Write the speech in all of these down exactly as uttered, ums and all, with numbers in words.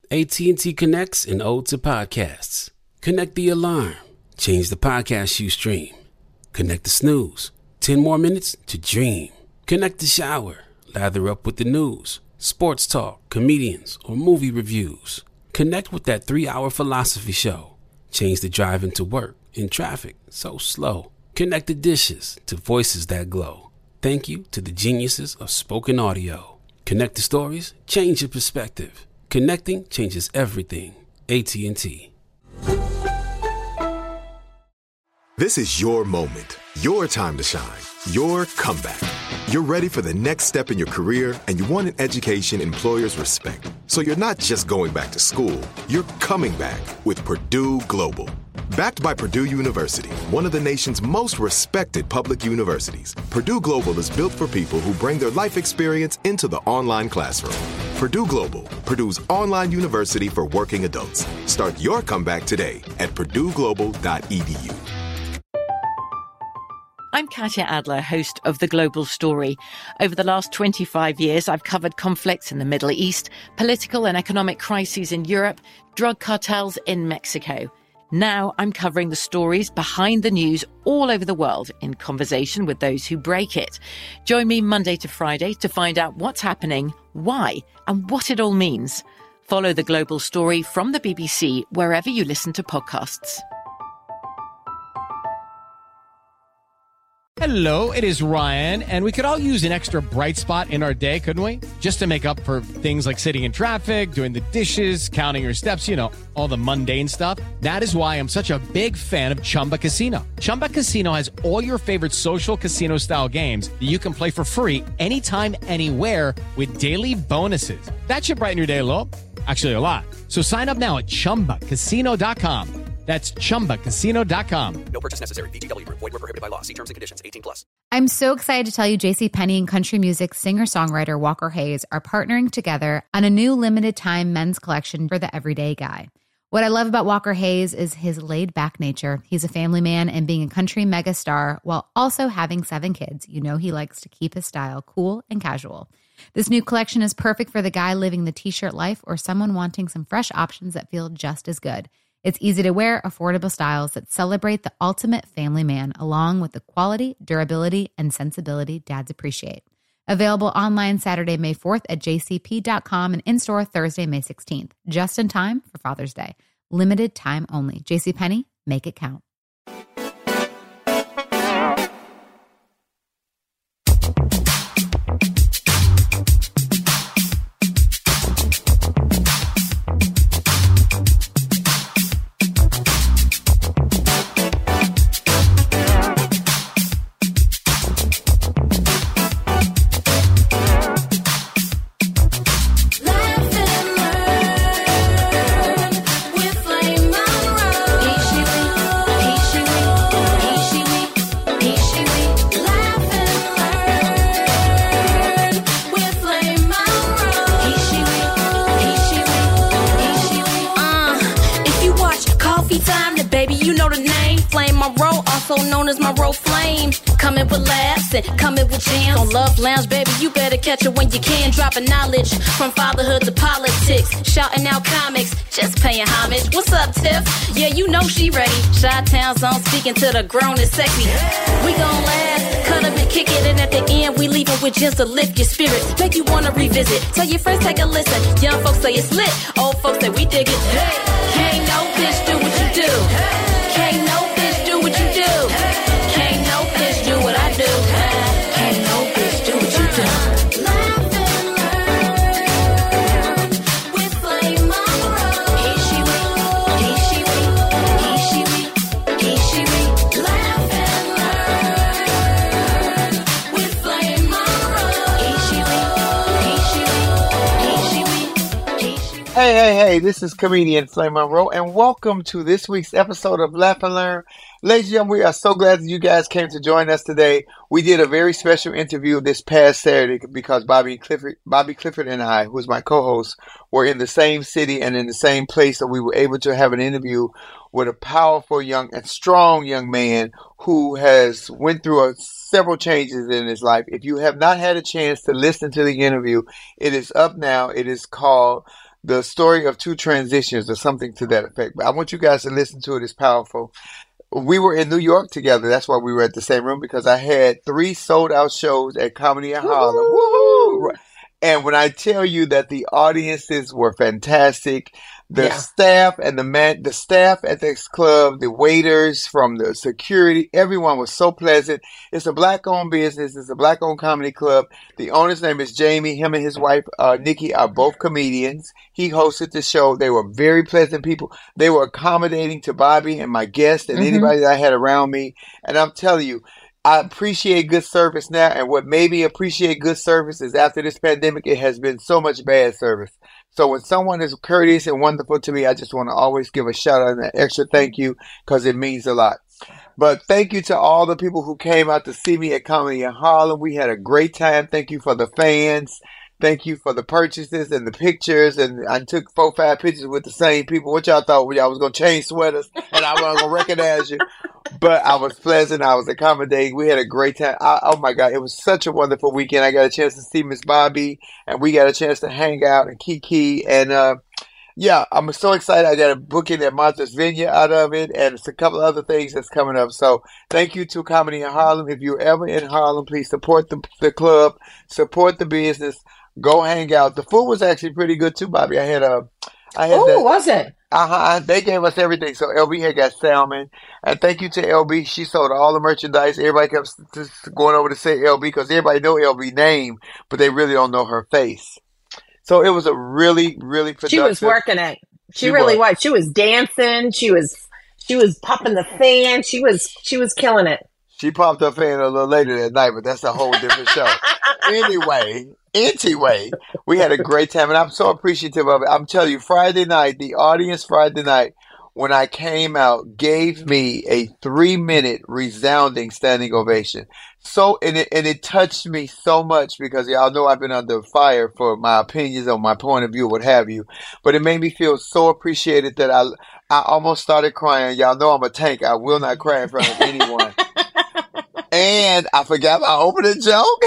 A T and T connects an ode to podcasts. Connect the alarm. Change the podcast you stream. Connect the snooze. Ten more minutes to dream. Connect the shower. Lather up with the news, sports talk, comedians, or movie reviews. Connect with that three-hour philosophy show. Change the drive into work in traffic so slow. Connect the dishes to voices that glow. Thank you to the geniuses of spoken audio. Connect the stories, change your perspective. Connecting changes everything. A T and T. This is your moment, your time to shine, your comeback. You're ready for the next step in your career, and you want an education employers respect. So you're not just going back to school, you're coming back with Purdue Global. Backed by Purdue University, one of the nation's most respected public universities, Purdue Global is built for people who bring their life experience into the online classroom. Purdue Global, Purdue's online university for working adults. Start your comeback today at purdue global dot e d u. I'm Katya Adler, host of The Global Story. Over the last twenty-five years, I've covered conflicts in the Middle East, political and economic crises in Europe, drug cartels in Mexico. Now I'm covering the stories behind the news all over the world in conversation with those who break it. Join me Monday to Friday to find out what's happening, why, and what it all means. Follow The Global Story from the B B C wherever you listen to podcasts. Hello, it is Ryan, and we could all use an extra bright spot in our day, couldn't we? Just to make up for things like sitting in traffic, doing the dishes, counting your steps, you know, all the mundane stuff. That is why I'm such a big fan of Chumba Casino. Chumba Casino has all your favorite social casino-style games that you can play for free anytime, anywhere with daily bonuses. That should brighten your day a little. Actually, a lot. So sign up now at chumba casino dot com. That's chumba casino dot com. No purchase necessary. V G W Group. Void where prohibited by law. See terms and conditions. eighteen plus. I'm so excited to tell you JCPenney and country music singer-songwriter Walker Hayes are partnering together on a new limited-time men's collection for the everyday guy. What I love about Walker Hayes is his laid-back nature. He's a family man, and being a country megastar while also having seven kids, you know he likes to keep his style cool and casual. This new collection is perfect for the guy living the t-shirt life or someone wanting some fresh options that feel just as good. It's easy to wear, affordable styles that celebrate the ultimate family man, along with the quality, durability, and sensibility dads appreciate. Available online Saturday, May fourth at j c p dot com and in-store Thursday, May sixteenth. Just in time for Father's Day. Limited time only. JCPenney, make it count. Known as my Monroe Flame, coming with laughs and coming with jams. On Love Lounge, baby, you better catch it when you can. Dropping knowledge from fatherhood to politics, shouting out comics, just paying homage. What's up, Tiff? Yeah, you know she ready. Chi-Town's on, speaking to the grown and sexy. We gon' laugh, cut up and kick it, and at the end we leave it with just to lift your spirits, make you wanna revisit. Tell your friends, take a listen. Young folks say it's lit, old folks say we dig it. Hey, can't no bitch do what you do. Can't no bitch do what you do. Can't no bitch do what I do. Can't no bitch do what you do. Laugh and learn with Flame Monroe. He, she, we, he, she, we, he, she, we, he, she, we. Laugh and learn with Flame Monroe. He, she, we, he, she, we, he, she, we, he, she, we. Hey, hey, hey, this is comedian Flame Monroe, and welcome to this week's episode of Laugh and Learn. Ladies and gentlemen, we are so glad that you guys came to join us today. We did a very special interview this past Saturday because Bobby Clifford, Bobby Clifford and I, who is my co-host, were in the same city and in the same place, so we were able to have an interview with a powerful young and strong young man who has went through a, several changes in his life. If you have not had a chance to listen to the interview, it is up now. It is called the story of two transitions or something to that effect. But I want you guys to listen to it. It's powerful. We were in New York together. That's why we were at the same room, because I had three sold out shows at Comedy in Harlem. Woo-hoo! And when I tell you that the audiences were fantastic, the Yeah. staff and the man, the staff at this club, the waiters from the security, everyone was so pleasant. It's a black-owned business. It's a black-owned comedy club. The owner's name is Jamie. Him and his wife, uh, Nikki, are both comedians. He hosted the show. They were very pleasant people. They were accommodating to Bobby and my guests and Mhm. anybody that I had around me. And I'm telling you, I appreciate good service now, and what made me appreciate good service is after this pandemic, it has been so much bad service. So when someone is courteous and wonderful to me, I just want to always give a shout out and an extra thank you, because it means a lot. But thank you to all the people who came out to see me at Comedy in Harlem. We had a great time. Thank you for the fans. Thank you for the purchases and the pictures. And I took four, five pictures with the same people. What y'all thought? Y'all was going to change sweaters and I wasn't going to recognize you. But I was pleasant. I was accommodating. We had a great time. I, oh, my God. It was such a wonderful weekend. I got a chance to see Miss Bobby, and we got a chance to hang out and kiki. And, uh, yeah, I'm so excited. I got a booking at Martha's Vineyard out of it, and it's a couple other things that's coming up. So thank you to Comedy in Harlem. If you're ever in Harlem, please support the, the club, support the business, go hang out. The food was actually pretty good too, Bobby. I had a, I had Oh, that. was it? Uh-huh. They gave us everything. So L B had got salmon. And thank you to L B. She sold all the merchandise. Everybody kept just going over to say L B because everybody know L B name, but they really don't know her face. So it was a really, really productive. She was working it. She, She really was. was. She was dancing. She was she was popping the fan. She was she was killing it. She popped her fan a little later that night, but that's a whole different show. Anyway, anyway, we had a great time, and I'm so appreciative of it. I'm telling you, Friday night, the audience Friday night, when I came out, gave me a three-minute resounding standing ovation. So, and it, and it touched me so much because y'all know I've been under fire for my opinions on my point of view, what have you. But it made me feel so appreciated that I, I almost started crying. Y'all know I'm a tank. I will not cry in front of anyone. And I forgot my opening joke.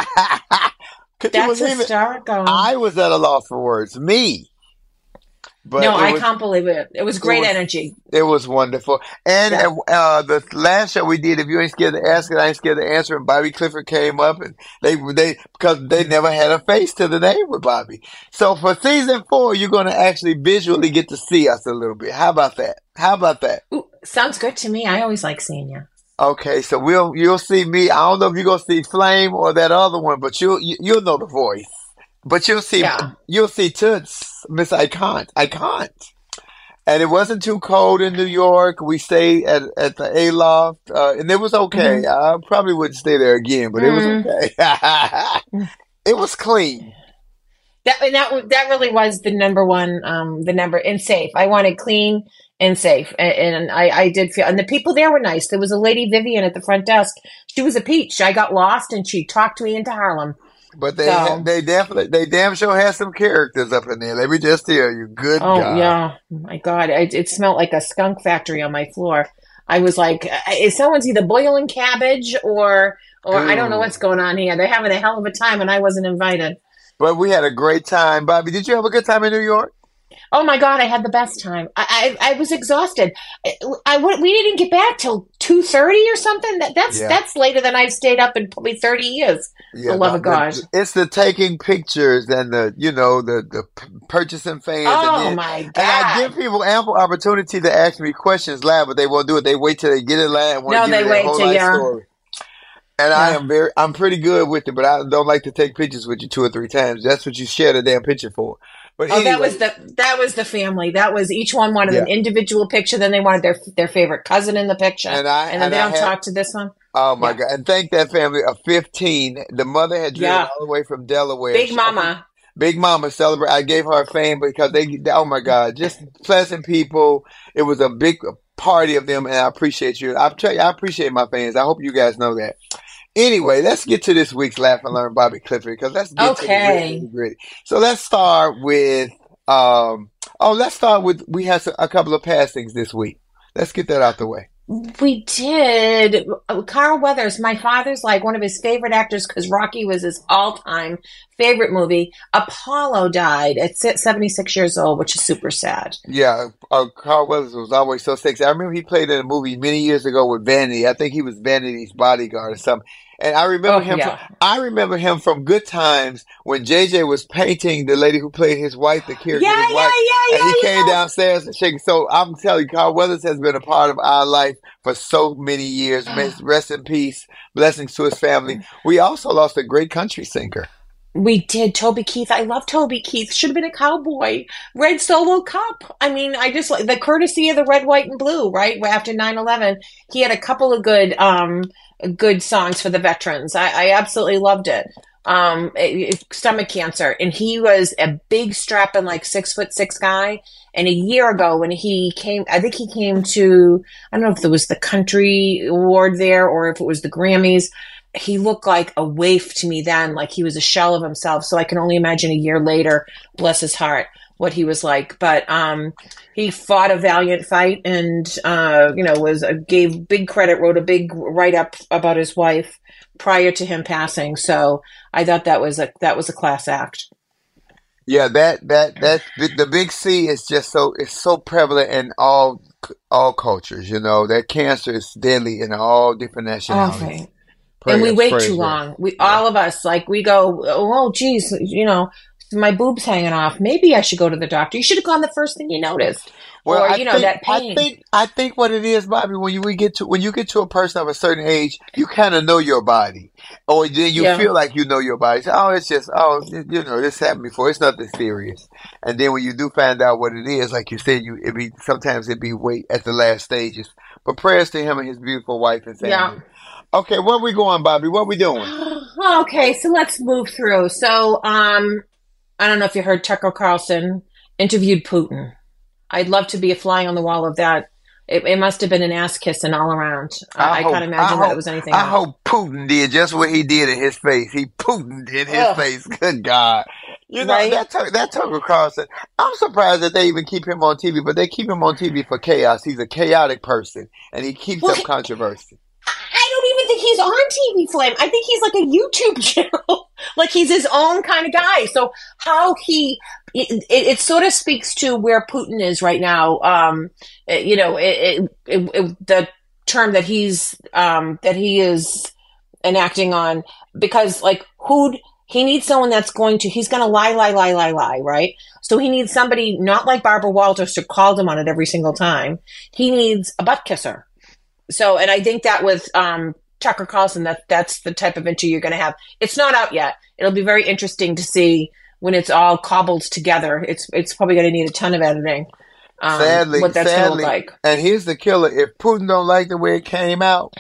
Could you That's believe it? hysterical. I was at a loss for words. Me. But no, it I was, can't believe it. It was great was- energy. It was wonderful. And Yeah. uh, the last show we did, if you ain't scared to ask it, I ain't scared to answer. And Bobby Clifford came up, and they they because they never had a face to the name with Bobby. So for season four, you're going to actually visually get to see us a little bit. How about that? How about that? Ooh, sounds good to me. I always like seeing you. Okay, so we'll you'll see me. I don't know if you're gonna see Flame or that other one, but you'll you, you'll know the voice. But you'll see Yeah. you'll see Toots, Miss I Can't, I Can't. And it wasn't too cold in New York. We stayed at at the Aloft, uh, and it was okay. I probably wouldn't stay there again, but it was okay. It was clean. That and that that really was the number one, um, the number and safe. I wanted clean and safe, and, and I I did feel, and the people there were nice. There was a lady Vivian at the front desk. She was a peach. I got lost, and she talked me into Harlem. But they So- they definitely they damn sure had some characters up in there. Let me just tell you, good Oh God. yeah, my God, it, it smelled like a skunk factory on my floor. I was like, is someone's either boiling cabbage or or I don't know Ooh. what's going on here. They're having a hell of a time, and I wasn't invited. But we had a great time. Bobby, did you have a good time in New York? Oh my God, I had the best time. I I, I was exhausted. I, I we didn't get back till two thirty or something. That that's Yeah. that's later than I've stayed up in probably thirty years. Yeah, the love no, of God. the- it's the taking pictures and the, you know, the, the p- purchasing fans. Oh and then, my And I give God. people ample opportunity to ask me questions live, but they won't do it. They wait till they get it live and want No, to give they me their wait whole till, life yeah. story. And I Yeah. am very, I'm pretty good with it, but I don't like to take pictures with you two or three times. That's what you share the damn picture for. But Oh, anyway, that was the that was the family. That was each one wanted an Yeah. individual picture. Then they wanted their their favorite cousin in the picture. And I- then and they I don't had- talk to this one. oh my Yeah. God. And thank that family of fifteen. The mother had driven Yeah. all the way from Delaware. Big She- Mama. Big Mama celebrate. I gave her a fan because they, oh my God, just pleasant people. It was a big party of them, and I appreciate you. I tell you, I appreciate my fans. I hope you guys know that. Anyway, let's get to this week's Laugh and Learn Bobby Clifford because let's get to the Okay. gritty, gritty. So let's start with, um, oh, let's start with, we had a couple of passings this week. Let's get that out the way. We did. Carl Weathers, my father's like one of his favorite actors because Rocky was his all-time favorite movie. Apollo died at seventy-six years old, which is super sad. Yeah, uh, Carl Weathers was always so sexy. I remember he played in a movie many years ago with Vanity. I think he was Vanity's bodyguard or something. And I remember Oh, him. yeah. From, I remember him from Good Times when J J was painting the lady who played his wife, the character, Yeah, his wife, yeah, yeah, and he yeah, came yeah. downstairs and shaking. So I'm telling you, Carl Weathers has been a part of our life for so many years. May- Rest in peace. Blessings to his family. We also lost a great country singer. We did. Toby Keith. I love Toby Keith. Should have been a cowboy. Red Solo Cup. I mean, I just like the courtesy of the red, white, and blue, right? After nine eleven, he had a couple of good, um, good songs for the veterans. I, I absolutely loved it. Um, it- it- stomach cancer. And he was a big strapping, like six foot six guy. And a year ago when he came, I think he came to, I don't know if it was the country award there or if it was the Grammys. He looked like a waif to me then, like he was a shell of himself. So I can only imagine a year later, bless his heart, what he was like. But um, he fought a valiant fight and, uh, you know, was uh, gave big credit, wrote a big write-up about his wife prior to him passing. So I thought that was a that was a class act. Yeah, that that that the big C is just so it's so prevalent in all all cultures. You know that cancer is deadly in all different nationalities. Okay. Pray- And we wait praise too God. long. We all of us like we go, oh geez, you know, my boob's hanging off. Maybe I should go to the doctor. You should have gone the first thing you noticed. Well, or I you know think, that pain. I think I think what it is, Bobby, when you we get to when you get to a person of a certain age, you kind of know your body, or then you Yeah. feel like you know your body. So, oh, it's just oh, you know, this happened before. It's nothing serious. And then when you do find out what it is, like you said, you it be sometimes it be wait at the last stages. But prayers to him and his beautiful wife and family. Yeah. Okay, where we going, Bobby? What we doing? Okay, so let's move through. So, um, I don't know if you heard Tucker Carlson interviewed Putin. I'd love to be a fly on the wall of that. It, it must have been an ass kissing all around. I, I hope- can't imagine I that hope- it was anything I else. hope Putin did just what he did in his face. He Putin in his Ugh. face. Good God. You know, Right? that, Tucker- that Tucker Carlson, I'm surprised that they even keep him on T V, but they keep him on T V for chaos. He's a chaotic person, and he keeps Well, up he- controversy. I don't even think he's on T V Flame. I think he's like a YouTube channel. Like he's his own kind of guy. So how he, it, it, it sort of speaks to where Putin is right now. Um, it- you know, it, it, it, it, the term that he's, um, that he is enacting on, because like who'd, he needs someone that's going to, he's going to lie, lie, lie, lie, lie, right? So he needs somebody not like Barbara Walters who called him on it every single time. He needs a butt kisser. So, and I think that with um, Tucker Carlson, that that's the type of interview you're going to have. It's not out yet. It'll be very interesting to see when it's all cobbled together. It's it's probably going to need a ton of editing. Um, Sadly, what that's going to sadly, look like, and here's the killer. If Putin don't like the way it came out,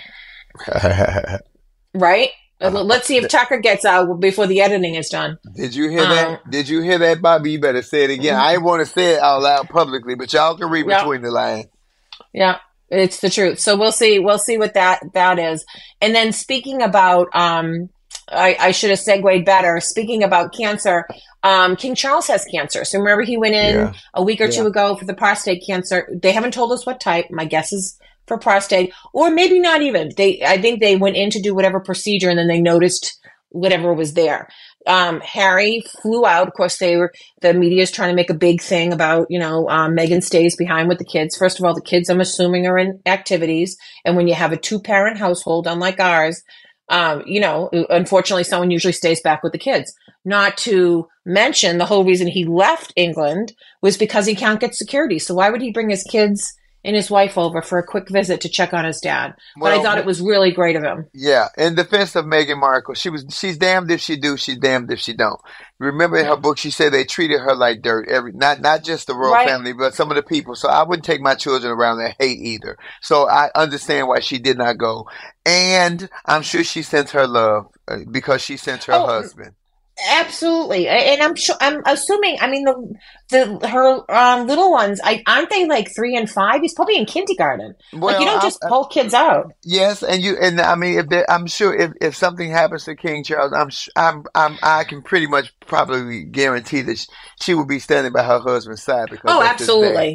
right? Uh, Let's see if Tucker gets out before the editing is done. did you hear Um, that? Did you hear that, Bobby? You better say it again. I didn't want to say it out loud publicly, but y'all can read Yeah. between the lines. Yeah, it's the truth. So we'll see. We'll see what that that is. And then speaking about, um, I, I should have segued better. Speaking about cancer, um, King Charles has cancer. So remember he went in Yeah. a week or two Yeah. ago for the prostate cancer. They haven't told us what type. My guess is for prostate, or maybe not even. They, I think they went in to do whatever procedure, and then they noticed whatever was there. Um, Harry flew out. Of course, they were, the media is trying to make a big thing about, you know, um, Meghan stays behind with the kids. First of all, the kids, I'm assuming, are in activities. And when you have a two parent household, unlike ours, um, you know, unfortunately, someone usually stays back with the kids. Not to mention the whole reason he left England was because he can't get security. So why would he bring his kids and his wife over for a quick visit to check on his dad? But I Well, thought it was really great of him. Yeah, in defense of Meghan Markle, she was she's damned if she do, she's damned if she don't. Remember in her book, she said they treated her like dirt. Every not not just the royal Right. family, but some of the people. So I wouldn't take my children around that hate either. So I understand why she did not go, and I'm sure she sent her love uh, because she sent her Oh, husband. Absolutely, and I'm sure. I'm assuming. I mean, the the her um, little ones. I aren't they like three and five? He's probably in kindergarten. like you Well, don't just I- pull kids out. Yes, and you and I mean, if there, I'm sure if, if something happens to King Charles, I'm sh- I'm I'm I can pretty much probably guarantee that sh- she will be standing by her husband's side because Oh, that's his dad. absolutely.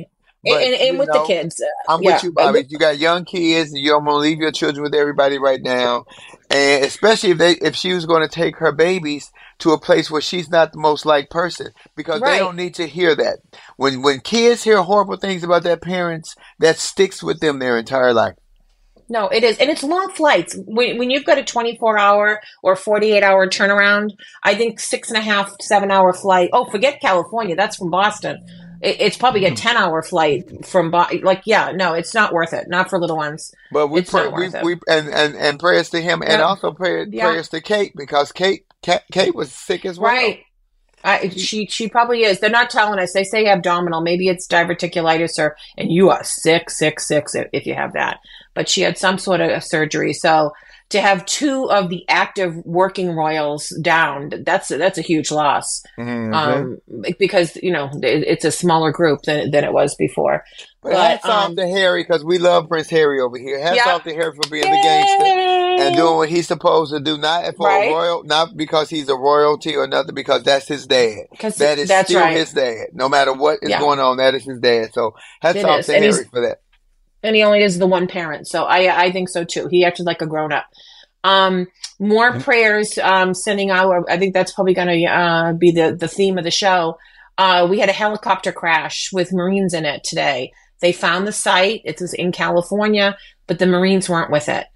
But, and, and you with know, the kids. Uh, I'm yeah. with you, Bobby. You got young kids, and you're gonna leave your children with everybody right now, and especially if they if she was going to take her babies to a place where she's not the most liked person, because Right. they don't need to hear that. When when kids hear horrible things about their parents, that sticks with them their entire life. No, it is. And it's long flights. When, when you've got a twenty-four hour or forty-eight hour turnaround, I think six and a half, seven hour flight. Oh, forget California. That's from Boston. It, it's probably a ten hour flight from, Bo- like, yeah, no, it's not worth it. Not for little ones. But we It's pray, not we, worth it. we and, and, and prayers to him, and Yeah. also pray, Yeah. prayers to Kate, because Kate, Kate Kate was sick as well. Right. I, she she probably is. They're not telling us. They say abdominal. Maybe it's diverticulitis, or and you are sick, sick, sick if, if you have that. But she had some sort of surgery. So to have two of the active working royals down, that's that's a huge loss. Mhm. Um, because you know it, it's a smaller group than than it was before. But, But, hats off um, to Harry, because we love Prince Harry over here. Hats Yeah. off to Harry for being the gangster and doing what he's supposed to do, not for Right. a royal, not because he's a royalty or nothing, because that's his dad. 'Cause That is that's still right. his dad. No matter what is Yeah. going on, that is his dad. So hats It off is. to And Harry he's- for that. And he only is the one parent. So I I think so too. He acted like a grown up. Um, more prayers um, sending out. I think that's probably going to uh, be the, the theme of the show. Uh, we had a helicopter crash with Marines in it today. They found the site. It was in California, but the Marines weren't with it.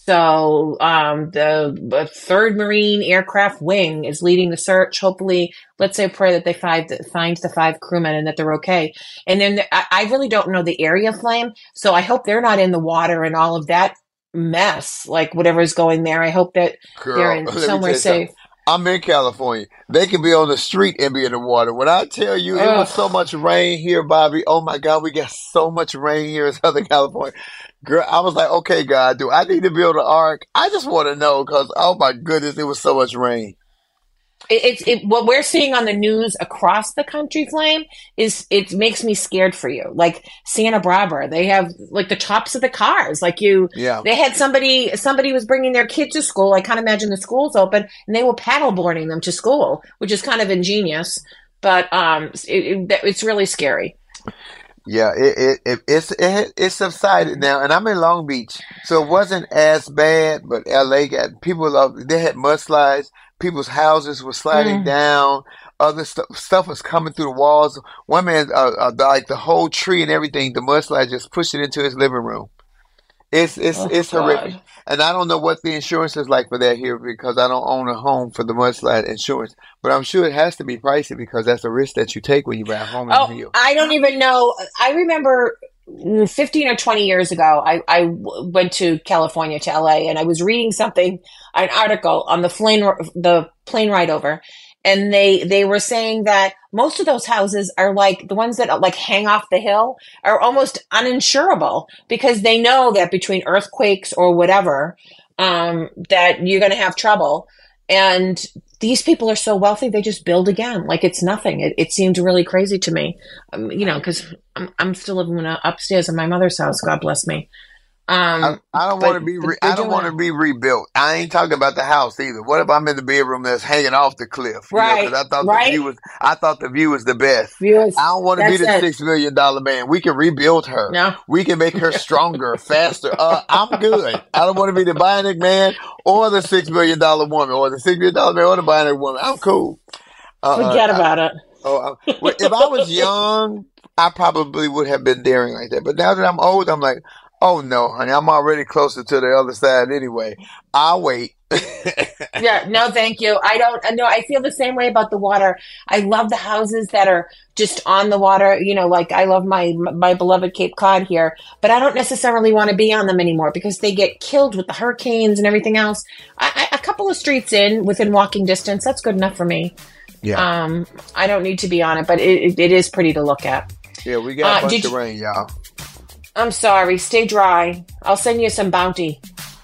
So um, the, the third Marine Aircraft Wing is leading the search. Hopefully, let's say a prayer that they find, find the five crewmen and that they're okay. And then the, I, I really don't know the area, Flame. So I hope they're not in the water and all of that mess, like whatever's going there. I hope that Girl, they're in let me tell somewhere you something. safe. I'm in California. They can be on the street and be in the water. When I tell you it was Ugh. so much rain here, Bobby, oh my God, we got so much rain here in Southern California. Girl, I was like, okay, God, do I need to build an ark? I just want to know, because, oh my goodness, it was so much rain. It, it's it, what we're seeing on the news across the country, Flame, is it makes me scared for you. Like Santa Barbara, they have like the tops of the cars. Like you, Yeah. they had somebody. Somebody was bringing their kid to school. I can't imagine the school's open, and they were paddleboarding them to school, which is kind of ingenious. But um, it, it, it's really scary. Yeah, it, it, it it's it, it's subsided now, and I'm in Long Beach, so it wasn't as bad. But L A got people. Love, they had mudslides. People's houses were sliding Mm. down. Other stuff stuff was coming through the walls. One man, uh, uh, like the whole tree and everything, the mudslide just pushed it into his living room. It's it's Oh, it's horrific, God. and I don't know what the insurance is like for that here, because I don't own a home for the mudslide insurance. But I'm sure it has to be pricey, because that's a risk that you take when you buy a home in Oh, New York. I don't even know. I remember fifteen or twenty years ago, I, I w- went to California, to L A, and I was reading something, an article on the plane, the plane ride over. And they, they were saying that most of those houses are like the ones that like hang off the hill are almost uninsurable, because they know that between earthquakes or whatever, um, that you're going to have trouble. And these people are so wealthy, they just build again like it's nothing. It, it seemed really crazy to me, um, you know, because I'm, I'm still living in a, upstairs in my mother's house. God bless me. Um, I, I don't but want to be. Re- they're I don't doing want to it. be rebuilt. I ain't talking about the house either. What if I'm in the bedroom that's hanging off the cliff? You know, Right, 'cause I thought right. the view was. I thought the view was the best. Viewers, I don't want to be that's the it. six million dollar man. We can rebuild her. No. We can make her stronger, faster. Uh, I'm good. I don't want to be the bionic man or the six million dollar woman, or the six million dollar man or the bionic woman. I'm cool. Uh, Forget uh, about it. Oh, uh, well, if I was young, I probably would have been daring like that. But now that I'm old, I'm like, oh no, honey, I'm already closer to the other side anyway. I'll wait. Yeah, no, thank you. I don't, no, I feel the same way about the water. I love the houses that are just on the water. You know, like I love my, my beloved Cape Cod here, but I don't necessarily want to be on them anymore because they get killed with the hurricanes and everything else. I, I, a couple of streets in within walking distance, that's good enough for me. Yeah, Um, I don't need to be on it, but it, it, it is pretty to look at. yeah, we got a uh, bunch did of you- rain, y'all. I'm sorry. Stay dry. I'll send you some bounty.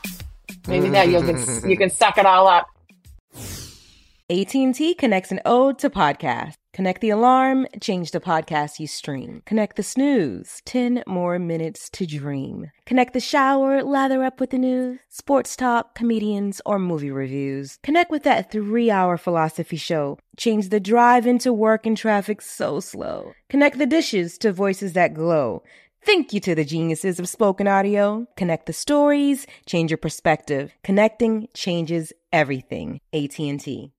Maybe that you can you can suck it all up. A T and T connects an ode to podcast. Connect the alarm, change the podcast you stream. Connect the snooze, ten more minutes to dream. Connect the shower, lather up with the news, sports talk, comedians, or movie reviews. Connect with that three-hour philosophy show. Change the drive into work and traffic so slow. Connect the dishes to voices that glow. Thank you to the geniuses of spoken audio. Connect the stories, change your perspective. Connecting changes everything. A T and T.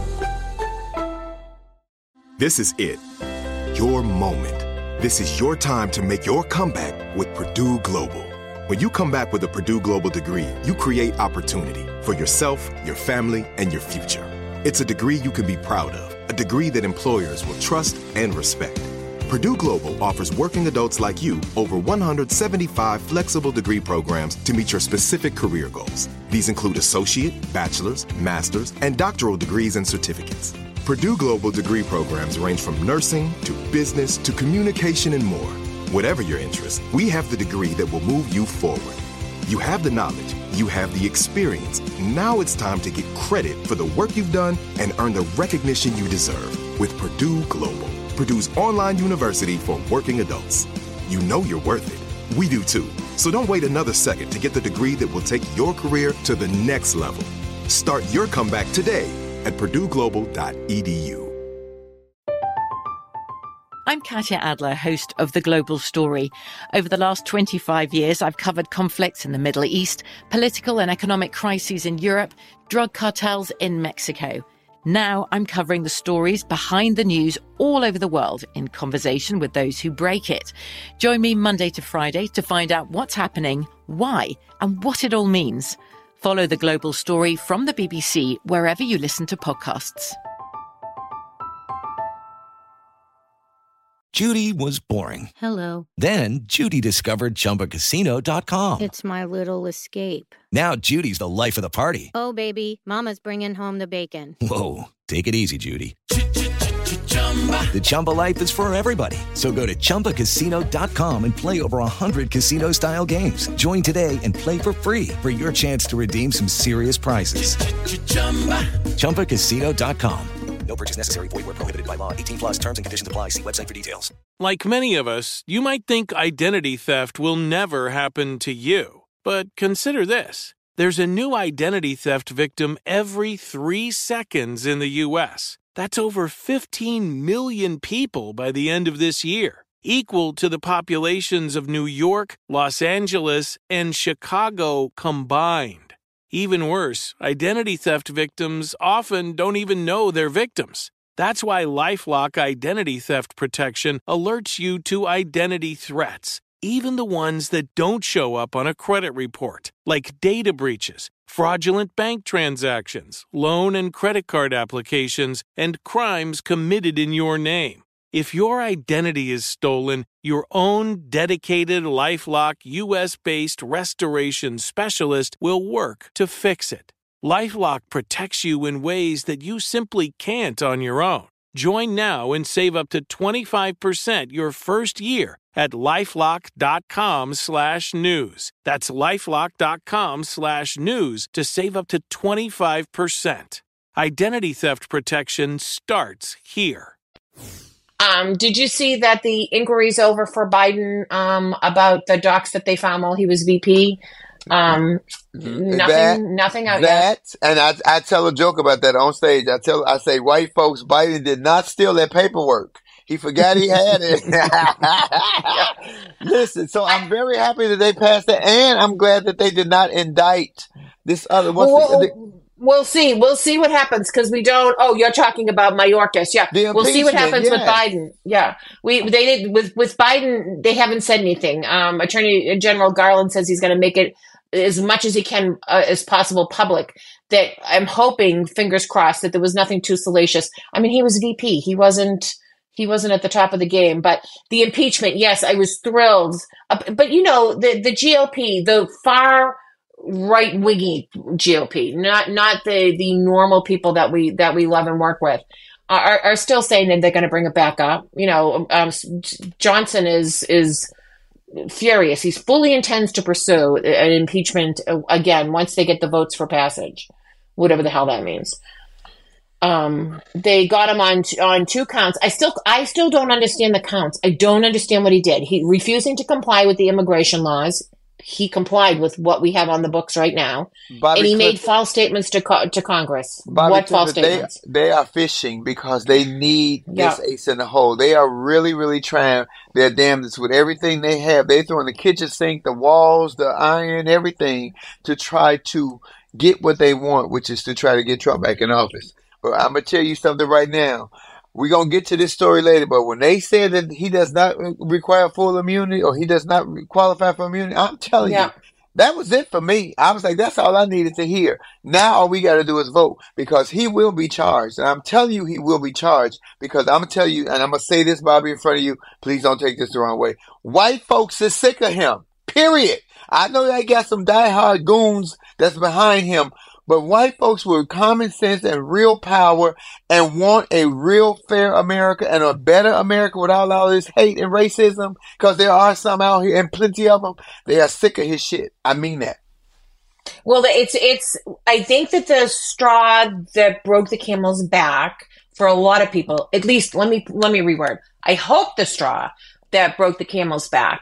This is it. Your moment. This is your time to make your comeback with Purdue Global. When you come back with a Purdue Global degree, you create opportunity for yourself, your family, and your future. It's a degree you can be proud of, a degree that employers will trust and respect. Purdue Global offers working adults like you over one hundred seventy-five flexible degree programs to meet your specific career goals. These include associate, bachelor's, master's, and doctoral degrees and certificates. Purdue Global degree programs range from nursing to business to communication and more. Whatever your interest, we have the degree that will move you forward. You have the knowledge, you have the experience. Now it's time to get credit for the work you've done and earn the recognition you deserve with Purdue Global, Purdue's online university for working adults. You know you're worth it. We do too. So don't wait another second to get the degree that will take your career to the next level. Start your comeback today at purdue global dot e d u. I'm Katya Adler, host of The Global Story. Over the last twenty-five years, I've covered conflicts in the Middle East, political and economic crises in Europe, drug cartels in Mexico. Now I'm covering the stories behind the news all over the world in conversation with those who break it. Join me Monday to Friday to find out what's happening, why, and what it all means. Follow The Global Story from the B B C wherever you listen to podcasts. Judy was boring. Hello. Then Judy discovered Chumba Casino dot com. It's my little escape. Now Judy's the life of the party. Oh, baby, mama's bringing home the bacon. Whoa, take it easy, Judy. The Chumba life is for everybody. So go to Chumba Casino dot com and play over one hundred casino-style games. Join today and play for free for your chance to redeem some serious prizes. Chumba Casino dot com. No purchase necessary. Void where prohibited by law. eighteen plus terms and conditions apply. See website for details. Like many of us, you might think identity theft will never happen to you. But consider this. There's a new identity theft victim every three seconds in the U S. That's over fifteen million people by the end of this year, equal to the populations of New York, Los Angeles, and Chicago combined. Even worse, identity theft victims often don't even know they're victims. That's why LifeLock Identity Theft Protection alerts you to identity threats, even the ones that don't show up on a credit report, like data breaches, fraudulent bank transactions, loan and credit card applications, and crimes committed in your name. If your identity is stolen, your own dedicated LifeLock U S-based restoration specialist will work to fix it. LifeLock protects you in ways that you simply can't on your own. Join now and save up to twenty-five percent your first year at LifeLock.com slash news. That's LifeLock.com slash news to save up to twenty-five percent. Identity theft protection starts here. Um, did you see that the inquiry's over for Biden um, about the docs that they found while he was V P? Um, nothing, that, nothing out that, yet. And I, I tell a joke about that on stage. I tell, I say, white folks, Biden did not steal that paperwork. He forgot he had it. Listen, so I'm very happy that they passed it, and I'm glad that they did not indict this other. What's well, the, the, We'll see. We'll see what happens because we don't. Oh, you're talking about Mayorkas. Yeah, we'll see what happens yeah. with Biden. Yeah, we they did with with Biden. They haven't said anything. Um, Attorney General Garland says he's going to make it as much as he can uh, as possible public. That I'm hoping, fingers crossed, that there was nothing too salacious. I mean, he was V P. He wasn't. He wasn't at the top of the game. But the impeachment, yes, I was thrilled. Uh, but you know, the the G O P, the far right-wingy G O P, not not the the normal people that we that we love and work with, are are still saying that they're going to bring it back up. You know, um, Johnson is is furious. He fully intends to pursue an impeachment again once they get the votes for passage, whatever the hell that means. Um, they got him on on two counts. I still I still don't understand the counts. I don't understand what he did. He refusing to comply with the immigration laws. He complied with what we have on the books right now, Bobby and he made Clifton- false statements to co- to Congress. Bobby what false Clifton, they, statements? they are fishing because they need Yeah. this ace in the hole. They are really, really trying their damnedest with everything they have. They throw in the kitchen sink, the walls, the iron, everything to try to get what they want, which is to try to get Trump back in office. But I'm going to tell you something right now. We're going to get to this story later, but when they said that he does not require full immunity or he does not qualify for immunity, I'm telling Yeah. you, that was it for me. I was like, that's all I needed to hear. Now all we got to do is vote because he will be charged. And I'm telling you he will be charged because I'm going to tell you, and I'm going to say this, Bobby, in front of you. Please don't take this the wrong way. White folks are sick of him, period. I know they got some diehard goons that's behind him, but white folks with common sense and real power and want a real fair America and a better America without all this hate and racism, because there are some out here and plenty of them, they are sick of his shit. I mean that. Well, it's it's. I think that the straw that broke the camel's back for a lot of people, at least let me let me reword. I hope the straw that broke the camel's back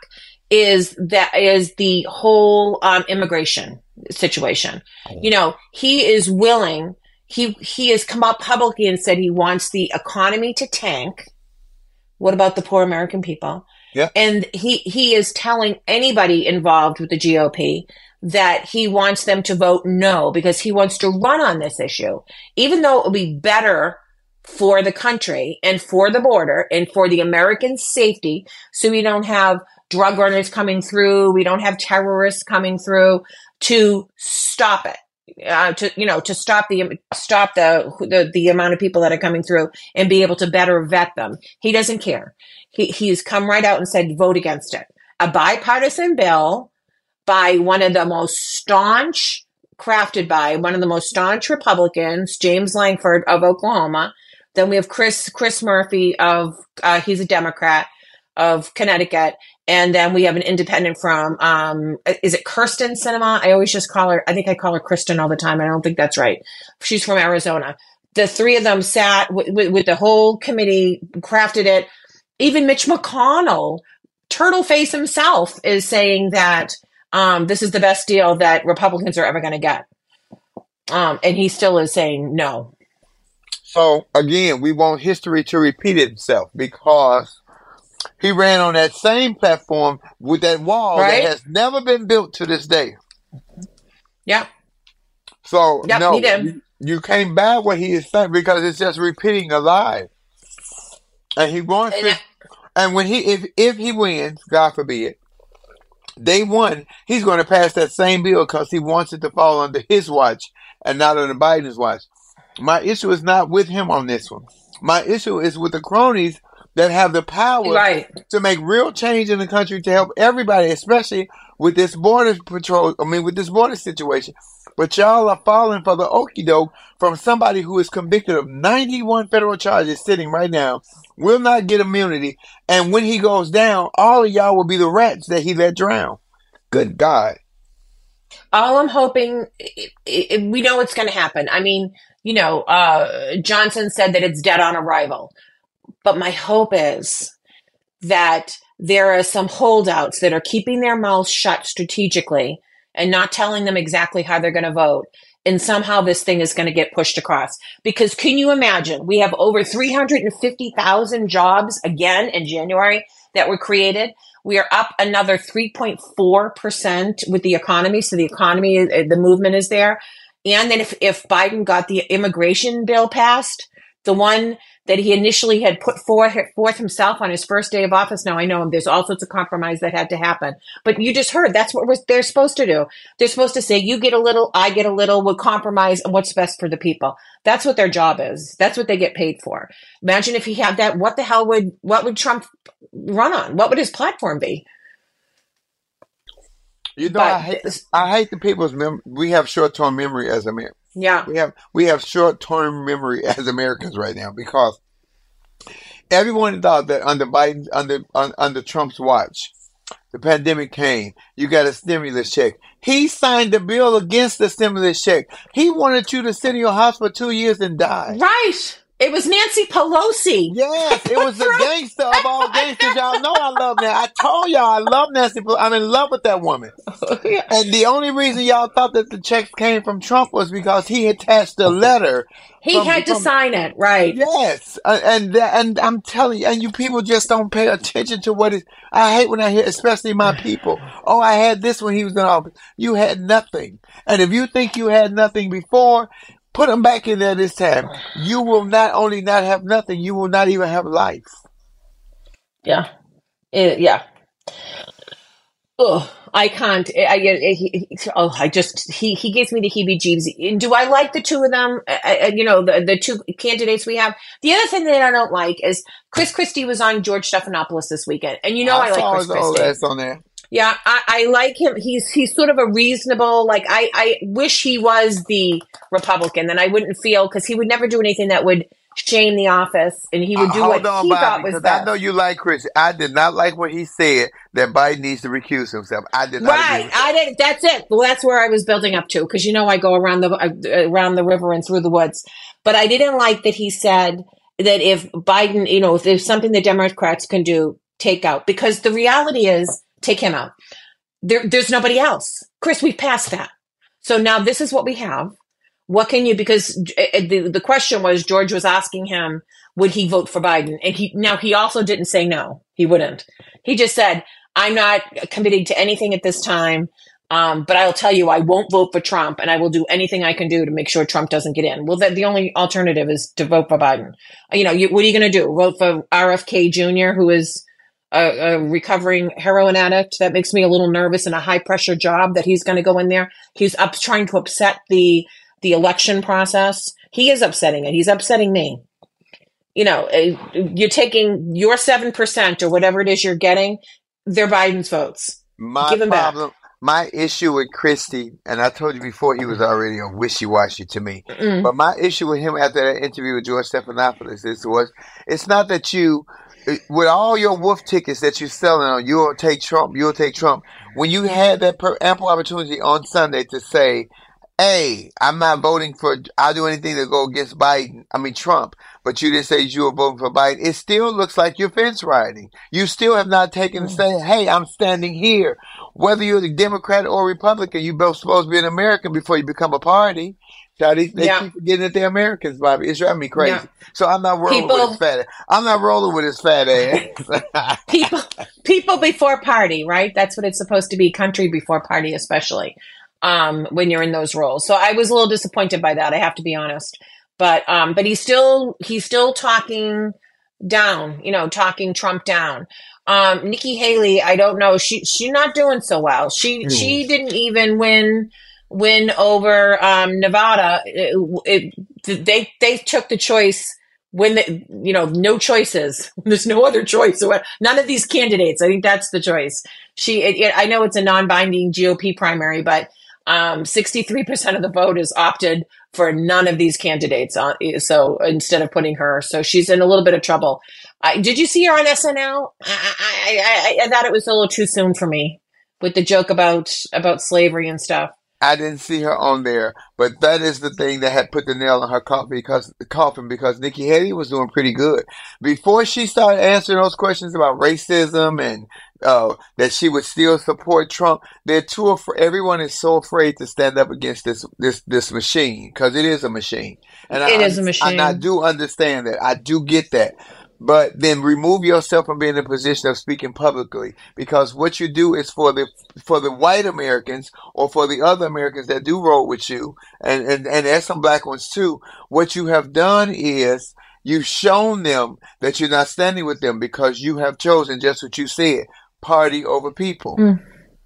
is that is the whole um, immigration situation. You know, he is willing. He he has come up publicly and said he wants the economy to tank. What about the poor American people? Yeah. And he he is telling anybody involved with the G O P that he wants them to vote no because he wants to run on this issue, even though it will be better for the country and for the border and for the American safety, so we don't have drug runners coming through, we don't have terrorists coming through, to stop it, uh, to you know, to stop the stop the, the the amount of people that are coming through and be able to better vet them. He doesn't care. He he's come right out and said vote against it. A bipartisan bill by one of the most staunch, crafted by one of the most staunch Republicans, James Langford of Oklahoma. Then we have Chris Chris Murphy of uh, he's a Democrat of Connecticut. And then we have an independent from, um, is it Kirsten Sinema? I always just call her, I think I call her Kristen all the time. I don't think that's right. She's from Arizona. The three of them sat w- w- with the whole committee, crafted it. Even Mitch McConnell, Turtleface himself, is saying that um, this is the best deal that Republicans are ever going to get. Um, and he still is saying no. So, again, we want history to repeat itself because he ran on that same platform with that wall Right. that has never been built to this day. Yep. So, Yep, no, he did. you, you can't buy what he is saying because it's just repeating a lie. And he wants to, and when he, if, if he wins, God forbid, day one, he's going to pass that same bill because he wants it to fall under his watch and not under Biden's watch. My issue is not with him on this one. My issue is with the cronies that have the power Right. to make real change in the country to help everybody, especially with this border patrol, I mean, with this border situation. But y'all are falling for the okie doke from somebody who is convicted of ninety-one federal charges sitting right now, will not get immunity, and when he goes down, all of y'all will be the rats that he let drown. Good God. All I'm hoping, it, it, we know it's going to happen. I mean, you know, uh, Johnson said that it's dead on arrival. But my hope is that there are some holdouts that are keeping their mouths shut strategically and not telling them exactly how they're going to vote. And somehow this thing is going to get pushed across. Because can you imagine? We have over three hundred fifty thousand jobs again in January that were created. We are up another three point four percent with the economy. So the economy, the movement is there. And then if, if Biden got the immigration bill passed, the one that he initially had put forth, forth himself on his first day of office. Now, I know there's all sorts of compromise that had to happen. But you just heard that's what we're, they're supposed to do. They're supposed to say, you get a little, I get a little, we'll compromise on what's best for the people. That's what their job is. That's what they get paid for. Imagine if he had that, what the hell would, what would Trump run on? What would his platform be? You know, I hate, the, I hate the people's mem- we have short-term memory as Americans. Yeah. We have we have short-term memory as Americans right now because everyone thought that under Biden, under un, under Trump's watch, The pandemic came. You got a stimulus check. He signed the bill against the stimulus check. He wanted you to sit in your house for two years and die. Right. It was Nancy Pelosi. Yes, it was the gangster of all gangsters. Y'all know I love that. I told y'all I love Nancy Pelosi. I'm in love with that woman. And the only reason y'all thought that the checks came from Trump was because he attached a letter. He from, had to from, sign it, right? Yes, uh, and and I'm telling you, and you people just don't pay attention to what is. I hate when I hear, especially my people. Oh, I had this when he was in office. You had nothing, and if you think you had nothing before, put them back in there this time. You will not only not have nothing, you will not even have life. Yeah, it, yeah. Ugh, I can't. I, I, he, oh, I just he he gives me the heebie-jeebies. And do I like the two of them? I, I, you know, the the two candidates we have. The other thing that I don't like is Chris Christie was on George Stephanopoulos this weekend, and you know I, I like Chris Christie. That's on there. Yeah, I, I like him. He's he's sort of a reasonable. Like I I wish he was the Republican, then I wouldn't feel because he would never do anything that would shame the office, and he would do uh, what on, he Bobby, thought was best. I know you like Chris. I did not like what he said that Biden needs to recuse himself. I did not. Right, I didn't. That's it. Well, that's where I was building up to because you know I go around the uh, around the river and through the woods, but I didn't like that he said that if Biden, you know, if there's something the Democrats can do, take out because the reality is take him out. There, there's nobody else. Chris, we've passed that. So now this is what we have. What can you, because the, the question was, George was asking him, would he vote for Biden? And he, now he also didn't say no, he wouldn't. He just said, I'm not committing to anything at this time. Um, but I'll tell you, I won't vote for Trump and I will do anything I can do to make sure Trump doesn't get in. Well, that the only alternative is to vote for Biden. You know, you, what are you going to do? Vote for R F K Junior, who is A, a recovering heroin addict? That makes me a little nervous in a high pressure job that he's going to go in there. He's up trying to upset the the election process. He is upsetting it. He's upsetting me. You know, you're taking your seven percent or whatever it is you're getting. They're Biden's votes. My Give him problem, back. my issue with Christie, and I told you before, he was already a wishy-washy to me. Mm. But my issue with him after that interview with George Stephanopoulos is was, it's not that you, with all your wolf tickets that you're selling on, you'll take Trump, you'll take Trump. When you had that per, ample opportunity on Sunday to say, hey, I'm not voting for, I'll do anything to go against Biden, I mean Trump, but you didn't say you were voting for Biden, it still looks like you're fence riding. You still have not taken the stand, hey, I'm standing here. Whether you're a Democrat or Republican, you're both supposed to be an American before you become a party. They, they Yeah. keep forgetting that they're Americans, Bobby. It's driving me crazy. Yeah. So I'm not rolling People- with his fat ass. I'm not rolling with his fat ass. people people before party, right? That's what it's supposed to be. Country before party, especially um, when you're in those roles. So I was a little disappointed by that. I have to be honest. But um, but he's still he's still talking down. You know, talking Trump down. Um, Nikki Haley, I don't know. She she's not doing so well. She Mm. she didn't even win win over um, Nevada. It, it, they they took the choice. When the, you know, no choices. There's no other choice. So none of these candidates. I think that's the choice. She, it, it, I know it's a non-binding G O P primary, but um, sixty-three percent of the vote is opted for none of these candidates. Uh, so instead of putting her, so she's in a little bit of trouble. Uh, did you see her on S N L? I, I, I, I thought it was a little too soon for me with the joke about about slavery and stuff. I didn't see her on there, but that is the thing that had put the nail in her coffin because, coffin because Nikki Haley was doing pretty good. Before she started answering those questions about racism and uh, that she would still support Trump, they're too afraid. Everyone is so afraid to stand up against this this this machine because it is a machine. And It I, is a machine. And I do understand that. I do get that. But then remove yourself from being in a position of speaking publicly, because what you do is for the for the white Americans or for the other Americans that do roll with you, and, and, and there's some black ones too. What you have done is you've shown them that you're not standing with them because you have chosen just what you said, party over people. Mm.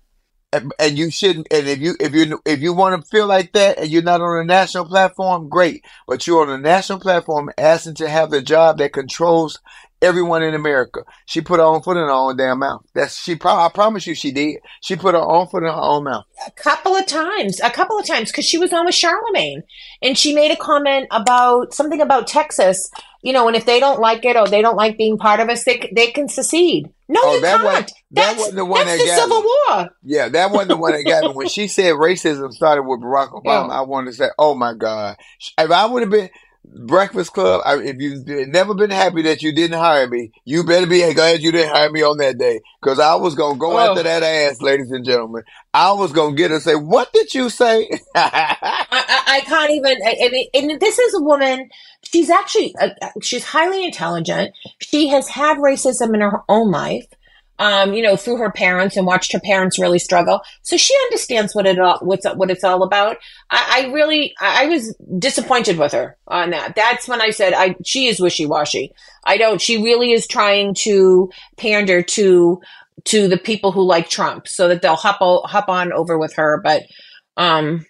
And, and you shouldn't. And if you if you if you want to feel like that, and you're not on a national platform, great. But you're on a national platform, asking to have the job that controls everyone in America. She put her own foot in her own damn mouth. That's she. Pro- I promise you, she did. She put her own foot in her own mouth. A couple of times, a couple of times, because she was on with Charlemagne, and she made a comment about something about Texas. You know, and if they don't like it or they don't like being part of us, they they can secede. No, Oh, you that can't. was that wasn't the one that's that the got Civil me. War. Yeah, that wasn't the one that got me. When she said racism started with Barack Obama, Yeah. I wanted to say, "Oh my God!" If I would have been Breakfast Club, I, if you've never been happy that you didn't hire me, you better be glad you didn't hire me on that day, because I was gonna go Oh. after that ass, ladies and gentlemen. I was gonna get her and say, "What did you say?" I, I, I can't even. I, I mean, and this is a woman. She's actually uh, she's highly intelligent. She has had racism in her own life, um, you know, through her parents, and watched her parents really struggle. So she understands what it all what's what it's all about. I, I really I was disappointed with her on that. That's when I said I she is wishy washy. I don't. She really is trying to pander to to the people who like Trump, so that they'll hop o- hop on over with her. But um.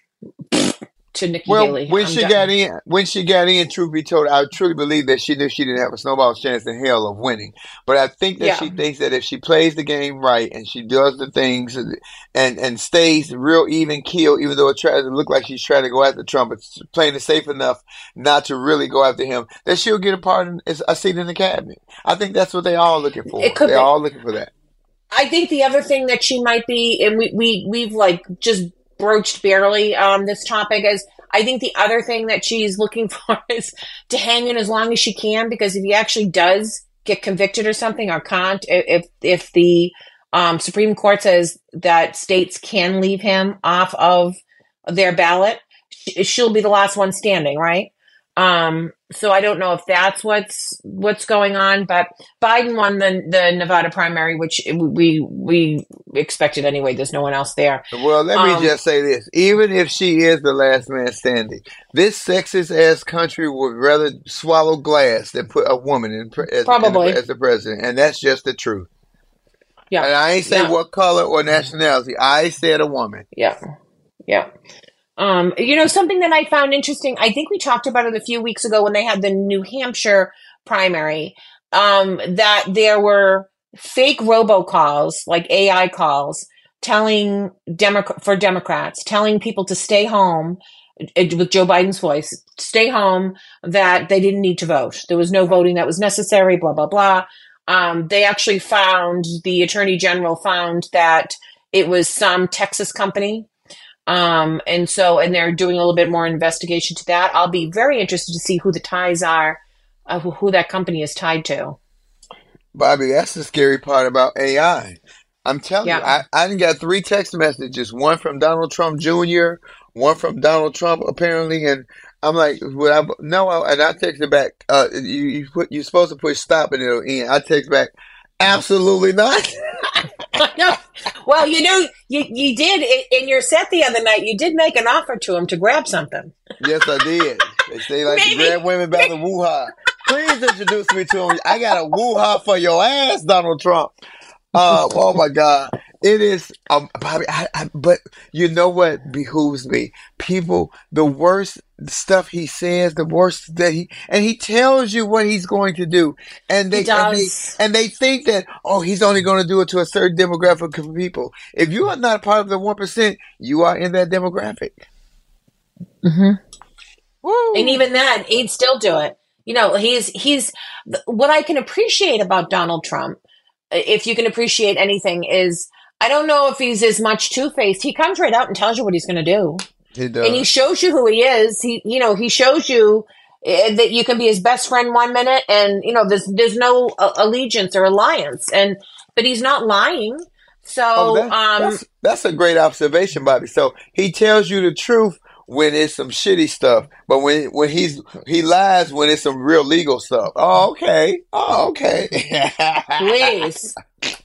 To Nikki Well, Haley. when I'm she done. got in, when she got in, truth be told, I truly believe that she knew she didn't have a snowball's chance in hell of winning. But I think that Yeah. she thinks that if she plays the game right and she does the things and and stays real even keel, even though it tries to look like she's trying to go after Trump, it's playing it safe enough not to really go after him, that she'll get a part in a seat in the cabinet. I think that's what they all looking for. It could They're be. all looking for that. I think the other thing that she might be, and we, we, we've like just broached barely um, this topic, is I think the other thing that she's looking for is to hang in as long as she can, because if he actually does get convicted or something, or can't, if if the um, Supreme Court says that states can leave him off of their ballot, she'll be the last one standing, right? Um, so I don't know if that's what's what's going on, but Biden won the the Nevada primary, which we we expected anyway. There's no one else there. Well, let me Um, just say this. Even if she is the last man standing, this sexist-ass country would rather swallow glass than put a woman in pre- as, Probably. as, as the president. And that's just the truth. Yeah. And I ain't say Yeah. what color or nationality. I said a woman. Yeah. Yeah. Um, you know, something that I found interesting, I think we talked about it a few weeks ago when they had the New Hampshire primary, um, that there were fake robocalls, like A I calls, telling Demo- for Democrats, telling people to stay home, uh, with Joe Biden's voice, stay home, that they didn't need to vote. There was no voting that was necessary, blah, blah, blah. Um, they actually found, the Attorney General found that it was some Texas company. Um, and so, and they're doing a little bit more investigation to that. I'll be very interested to see who the ties are, uh, who, who that company is tied to. Bobby, that's the scary part about A I. I'm telling Yeah. you, I, I done got three text messages, one from Donald Trump Junior, one from Donald Trump apparently, and I'm like, would I, no, I, and I texted back, uh, you, you put, you're supposed to push stop and it'll end. I text back, absolutely not. No. Well, you know, you, you did in- in your set the other night, you did make an offer to him to grab something. Yes, I did. They say like to Maybe. grab women by the woo-ha. Please introduce me to him. I got a woo-ha for your ass, Donald Trump. Uh, oh my God. It is, um, Bobby, I, I, but you know what behooves me? People, the worst stuff he says, the worst that he, and he tells you what he's going to do. And they, He and they, does. and they think that, oh, he's only going to do it to a certain demographic of people. If you are not part of the one percent, you are in that demographic. Mm-hmm. Woo. And even then, he'd still do it. You know, he's, he's, what I can appreciate about Donald Trump, if you can appreciate anything, is I don't know if he's as much two-faced. He comes right out and tells you what he's going to do. He does. And he shows you who he is. He, you know, he shows you uh, that you can be his best friend one minute, and you know, there's there's no uh, allegiance or alliance, and but he's not lying. So, Oh, that- um, that's, that's a great observation, Bobby. So he tells you the truth when it's some shitty stuff, but when when he's he lies when it's some real legal stuff. Oh, okay. Oh, okay. please,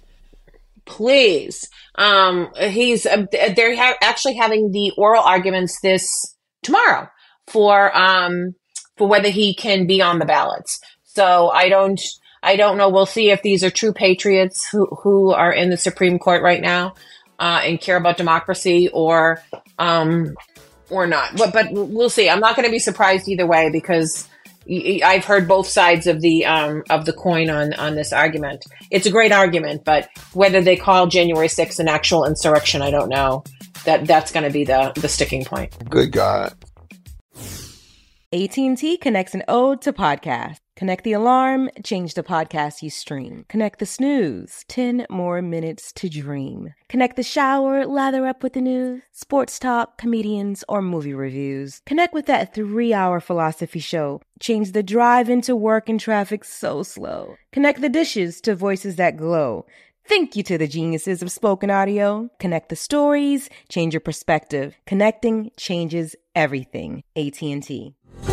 please. Um, he's uh, they're ha- actually having the oral arguments this tomorrow for um for whether he can be on the ballots. So I don't I don't know. We'll see if these are true patriots who who are in the Supreme Court right now uh, and care about democracy, or um or not. But but we'll see. I'm not going to be surprised either way, because I've heard both sides of the um, of the coin on, on this argument. It's a great argument, but whether they call January sixth an actual insurrection, I don't know. That that's going to be the the sticking point. Good God. A T and T connects an ode to podcast. Connect the alarm, change the podcast you stream. Connect the snooze, ten more minutes to dream. Connect the shower, lather up with the news, sports talk, comedians, or movie reviews. Connect with that three-hour philosophy show. Change the drive into work and traffic so slow. Connect the dishes to voices that glow. Thank you to the geniuses of spoken audio. Connect the stories, change your perspective. Connecting changes everything. A T and T.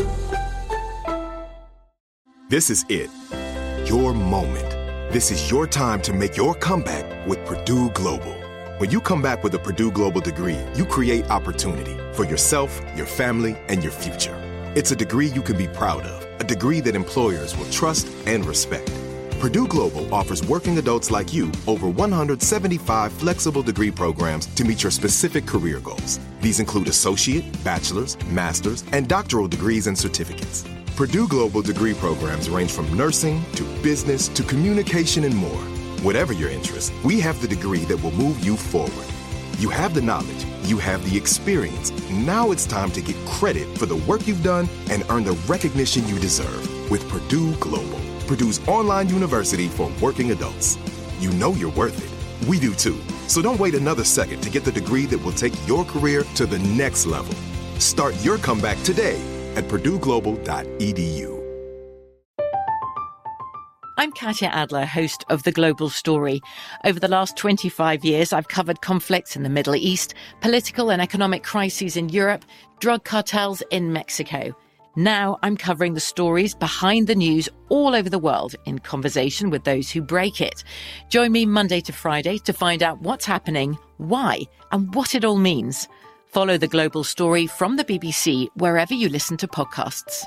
This is it. Your moment. This is your time to make your comeback with Purdue Global. When you come back with a Purdue Global degree, you create opportunity for yourself, your family, and your future. It's a degree you can be proud of, a degree that employers will trust and respect. Purdue Global offers working adults like you over one hundred seventy-five flexible degree programs to meet your specific career goals. These include associate, bachelor's, master's, and doctoral degrees and certificates. Purdue Global degree programs range from nursing to business to communication and more. Whatever your interest, we have the degree that will move you forward. You have the knowledge, you have the experience. Now it's time to get credit for the work you've done and earn the recognition you deserve with Purdue Global, Purdue's online university for working adults. You know you're worth it. We do too. So don't wait another second to get the degree that will take your career to the next level. Start your comeback today at purdue global dot e d u. I'm Katya Adler, host of The Global Story. Over the last twenty-five years, I've covered conflicts in the Middle East, political and economic crises in Europe, drug cartels in Mexico. Now I'm covering the stories behind the news all over the world in conversation with those who break it. Join me Monday to Friday to find out what's happening, why, and what it all means. Follow The Global Story from the B B C wherever you listen to podcasts.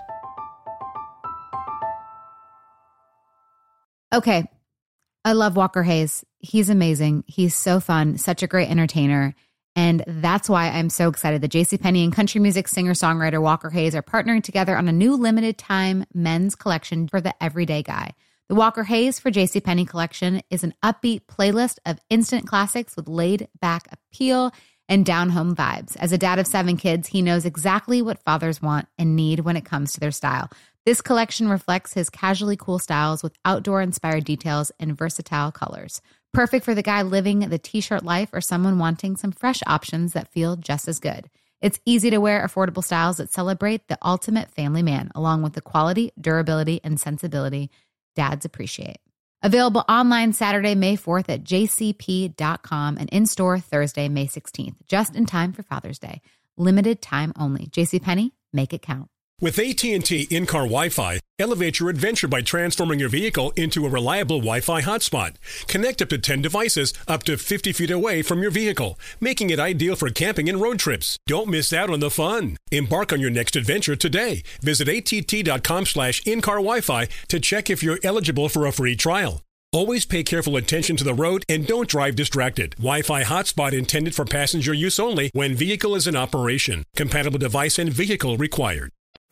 Okay. I love Walker Hayes. He's amazing. He's so fun, such a great entertainer. And that's why I'm so excited that JCPenney and country music singer-songwriter Walker Hayes are partnering together on a new limited time men's collection for the everyday guy. The Walker Hayes for JCPenney collection is an upbeat playlist of instant classics with laid-back appeal and down-home vibes. As a dad of seven kids, he knows exactly what fathers want and need when it comes to their style. This collection reflects his casually cool styles with outdoor-inspired details and versatile colors. Perfect for the guy living the t-shirt life or someone wanting some fresh options that feel just as good. It's easy to wear, affordable styles that celebrate the ultimate family man, along with the quality, durability, and sensibility dads appreciate. Available online Saturday, May fourth at j c p dot com and in-store Thursday, May sixteenth, just in time for Father's Day. Limited time only. JCPenney, make it count. With A T and T in-car Wi-Fi, elevate your adventure by transforming your vehicle into a reliable Wi-Fi hotspot. Connect up to ten devices up to fifty feet away from your vehicle, making it ideal for camping and road trips. Don't miss out on the fun. Embark on your next adventure today. Visit A T T dot com slash in-car Wi-Fi to check if you're eligible for a free trial. Always pay careful attention to the road and don't drive distracted. Wi-Fi hotspot intended for passenger use only when vehicle is in operation. Compatible device and vehicle required.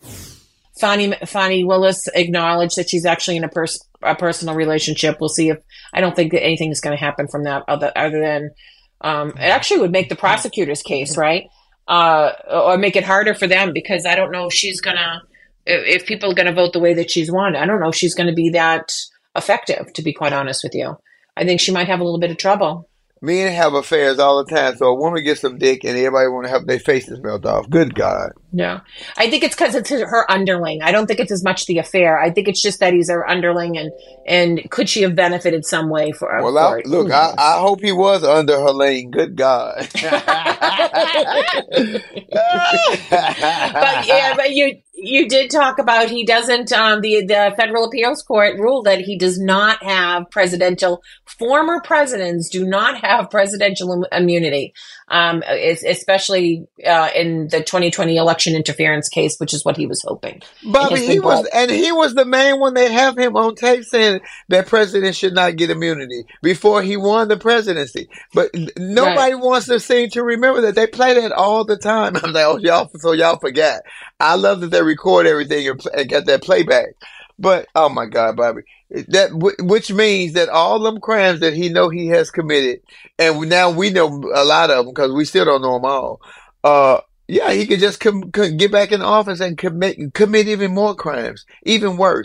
Fani, Fani Willis acknowledged that she's actually in a, pers- a personal relationship. We'll see if, I don't think that anything is going to happen from that other, other than, um, it actually would make the prosecutor's case, right? Uh, or make it harder for them, because I don't know if she's going to, if people are going to vote the way that she's wanted, I don't know if she's going to be that effective, to be quite honest with you. I think she might have a little bit of trouble. Men have affairs all the time, so a woman gets some dick and everybody want to have their faces melted off. Good God. Yeah. I think it's because it's her underling. I don't think it's as much the affair. I think it's just that he's her underling, and, and could she have benefited some way for, well, for I, it? Look, I, I hope he was under her lane. Good God. But yeah, but you you did talk about he doesn't. Um, the the federal appeals court ruled that he does not have presidential. Former presidents do not have presidential immunity, um, especially uh, in the twenty twenty election interference case, which is what he was hoping. Bobby, he was, and he was the main one. They have him on tape saying that presidents should not get immunity before he won the presidency. But nobody right. wants to seem to remember that. They play that all the time. I'm like, oh, y'all, so y'all forgot. I love that they record everything and, and get that playback. But oh my God, Bobby, that which means that all them crimes that he know he has committed, and now we know a lot of them because we still don't know them all. Uh, yeah, he could just com- get back in office and commit commit even more crimes, even worse.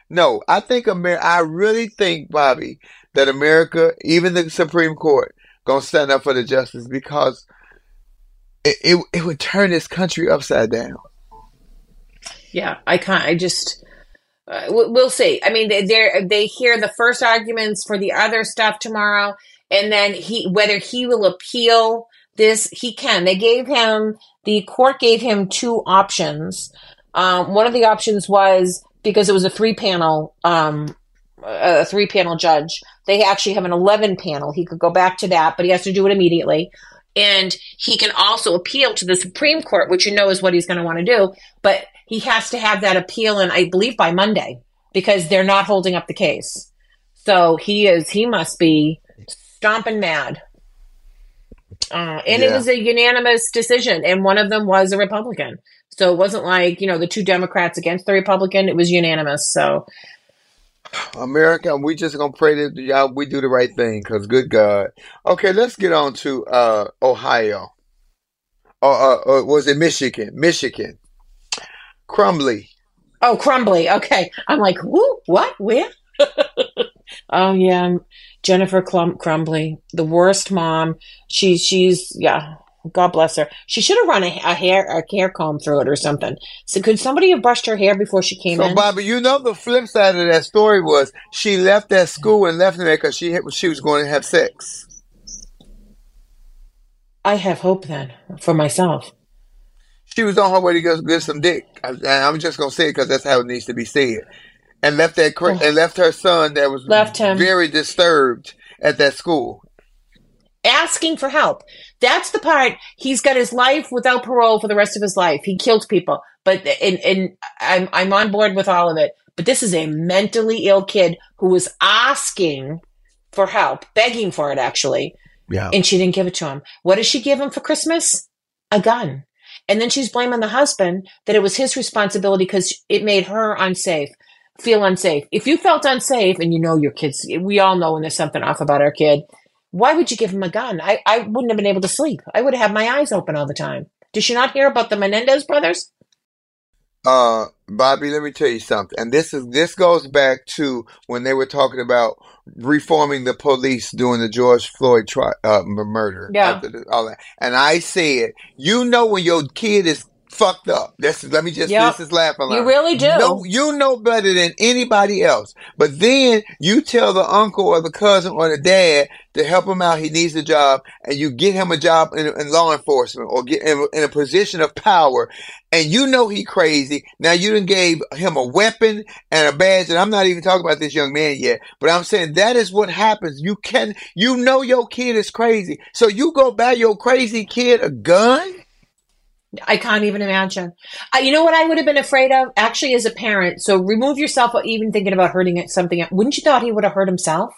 No, I think America, I really think, Bobby, that America, even the Supreme Court, gonna stand up for the justice because it, it, it would turn this country upside down. Yeah, I can't, I just, uh, we'll see. I mean, they they hear the first arguments for the other stuff tomorrow, and then he, whether he will appeal this, he can. They gave him, the court gave him two options. Um, one of the options was, because it was a three panel, um, a three panel judge, they actually have an eleven panel. He could go back to that, but he has to do it immediately. And he can also appeal to the Supreme Court, which you know is what he's going to want to do. But he has to have that appeal in, I believe, by Monday, because they're not holding up the case. So he is, he must be stomping mad. Uh, and yeah. It was a unanimous decision, and one of them was a Republican. So it wasn't like, you know, the two Democrats against the Republican. It was unanimous. So America, we just gonna pray that y'all we do the right thing, because good God. Okay, let's get on to uh, Ohio. Or uh, uh, was it Michigan? Michigan. Crumbly. Oh, Crumbly. Okay. I'm like, who? What? Where? Oh, yeah. Jennifer Clum- Crumbly, the worst mom. She, she's, yeah, God bless her. She should have run a, a hair a hair comb through it or something. So could somebody have brushed her hair before she came so, in? So, Bobby, you know the flip side of that story was she left that school and left there because she, she was going to have sex. I have hope then for myself. She was on her way to go get some dick. And I'm just going to say it because that's how it needs to be said. And left that oh. and left her son that was left him. very disturbed at that school. Asking for help. That's the part. He's got his life without parole for the rest of his life. He killed people. But and, and I'm I'm on board with all of it. But this is a mentally ill kid who was asking for help, begging for it actually. Yeah. And she didn't give it to him. What did she give him for Christmas? A gun. And then she's blaming the husband that it was his responsibility because it made her unsafe. Feel unsafe. If you felt unsafe, and you know your kids, we all know when there's something off about our kid, why would you give him a gun? I, I wouldn't have been able to sleep. I would have had my eyes open all the time. Did you not hear about the Menendez brothers? Uh, Bobby, let me tell you something. And this is this goes back to when they were talking about reforming the police during the George Floyd tri- uh, murder. Yeah. The, all that. And I said, you know when your kid is fucked up. This is, let me just, yep. this is laughing loud. You really do. No, you know better than anybody else. But then you tell the uncle or the cousin or the dad to help him out. He needs a job, and you get him a job in, in law enforcement or get him in a position of power. And you know he crazy. Now you done gave him a weapon and a badge. And I'm not even talking about this young man yet, but I'm saying that is what happens. You can, you know your kid is crazy. So you go buy your crazy kid a gun? I can't even imagine. Uh, you know what I would have been afraid of? Actually, as a parent. So remove yourself even thinking about hurting it, something. Wouldn't you thought he would have hurt himself?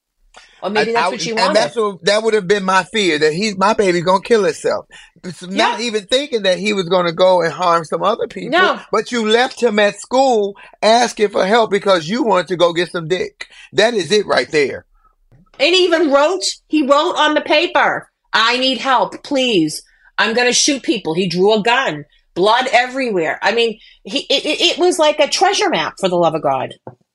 Or maybe that's I, what she wanted. And that's what, that would have been my fear, that he's my baby going to kill himself. Not yeah. even thinking that he was going to go and harm some other people. No. But you left him at school asking for help because you wanted to go get some dick. That is it right there. And he even wrote, he wrote on the paper, I need help, please. I'm going to shoot people. He drew a gun, blood everywhere. I mean, he it, it was like a treasure map, for the love of God.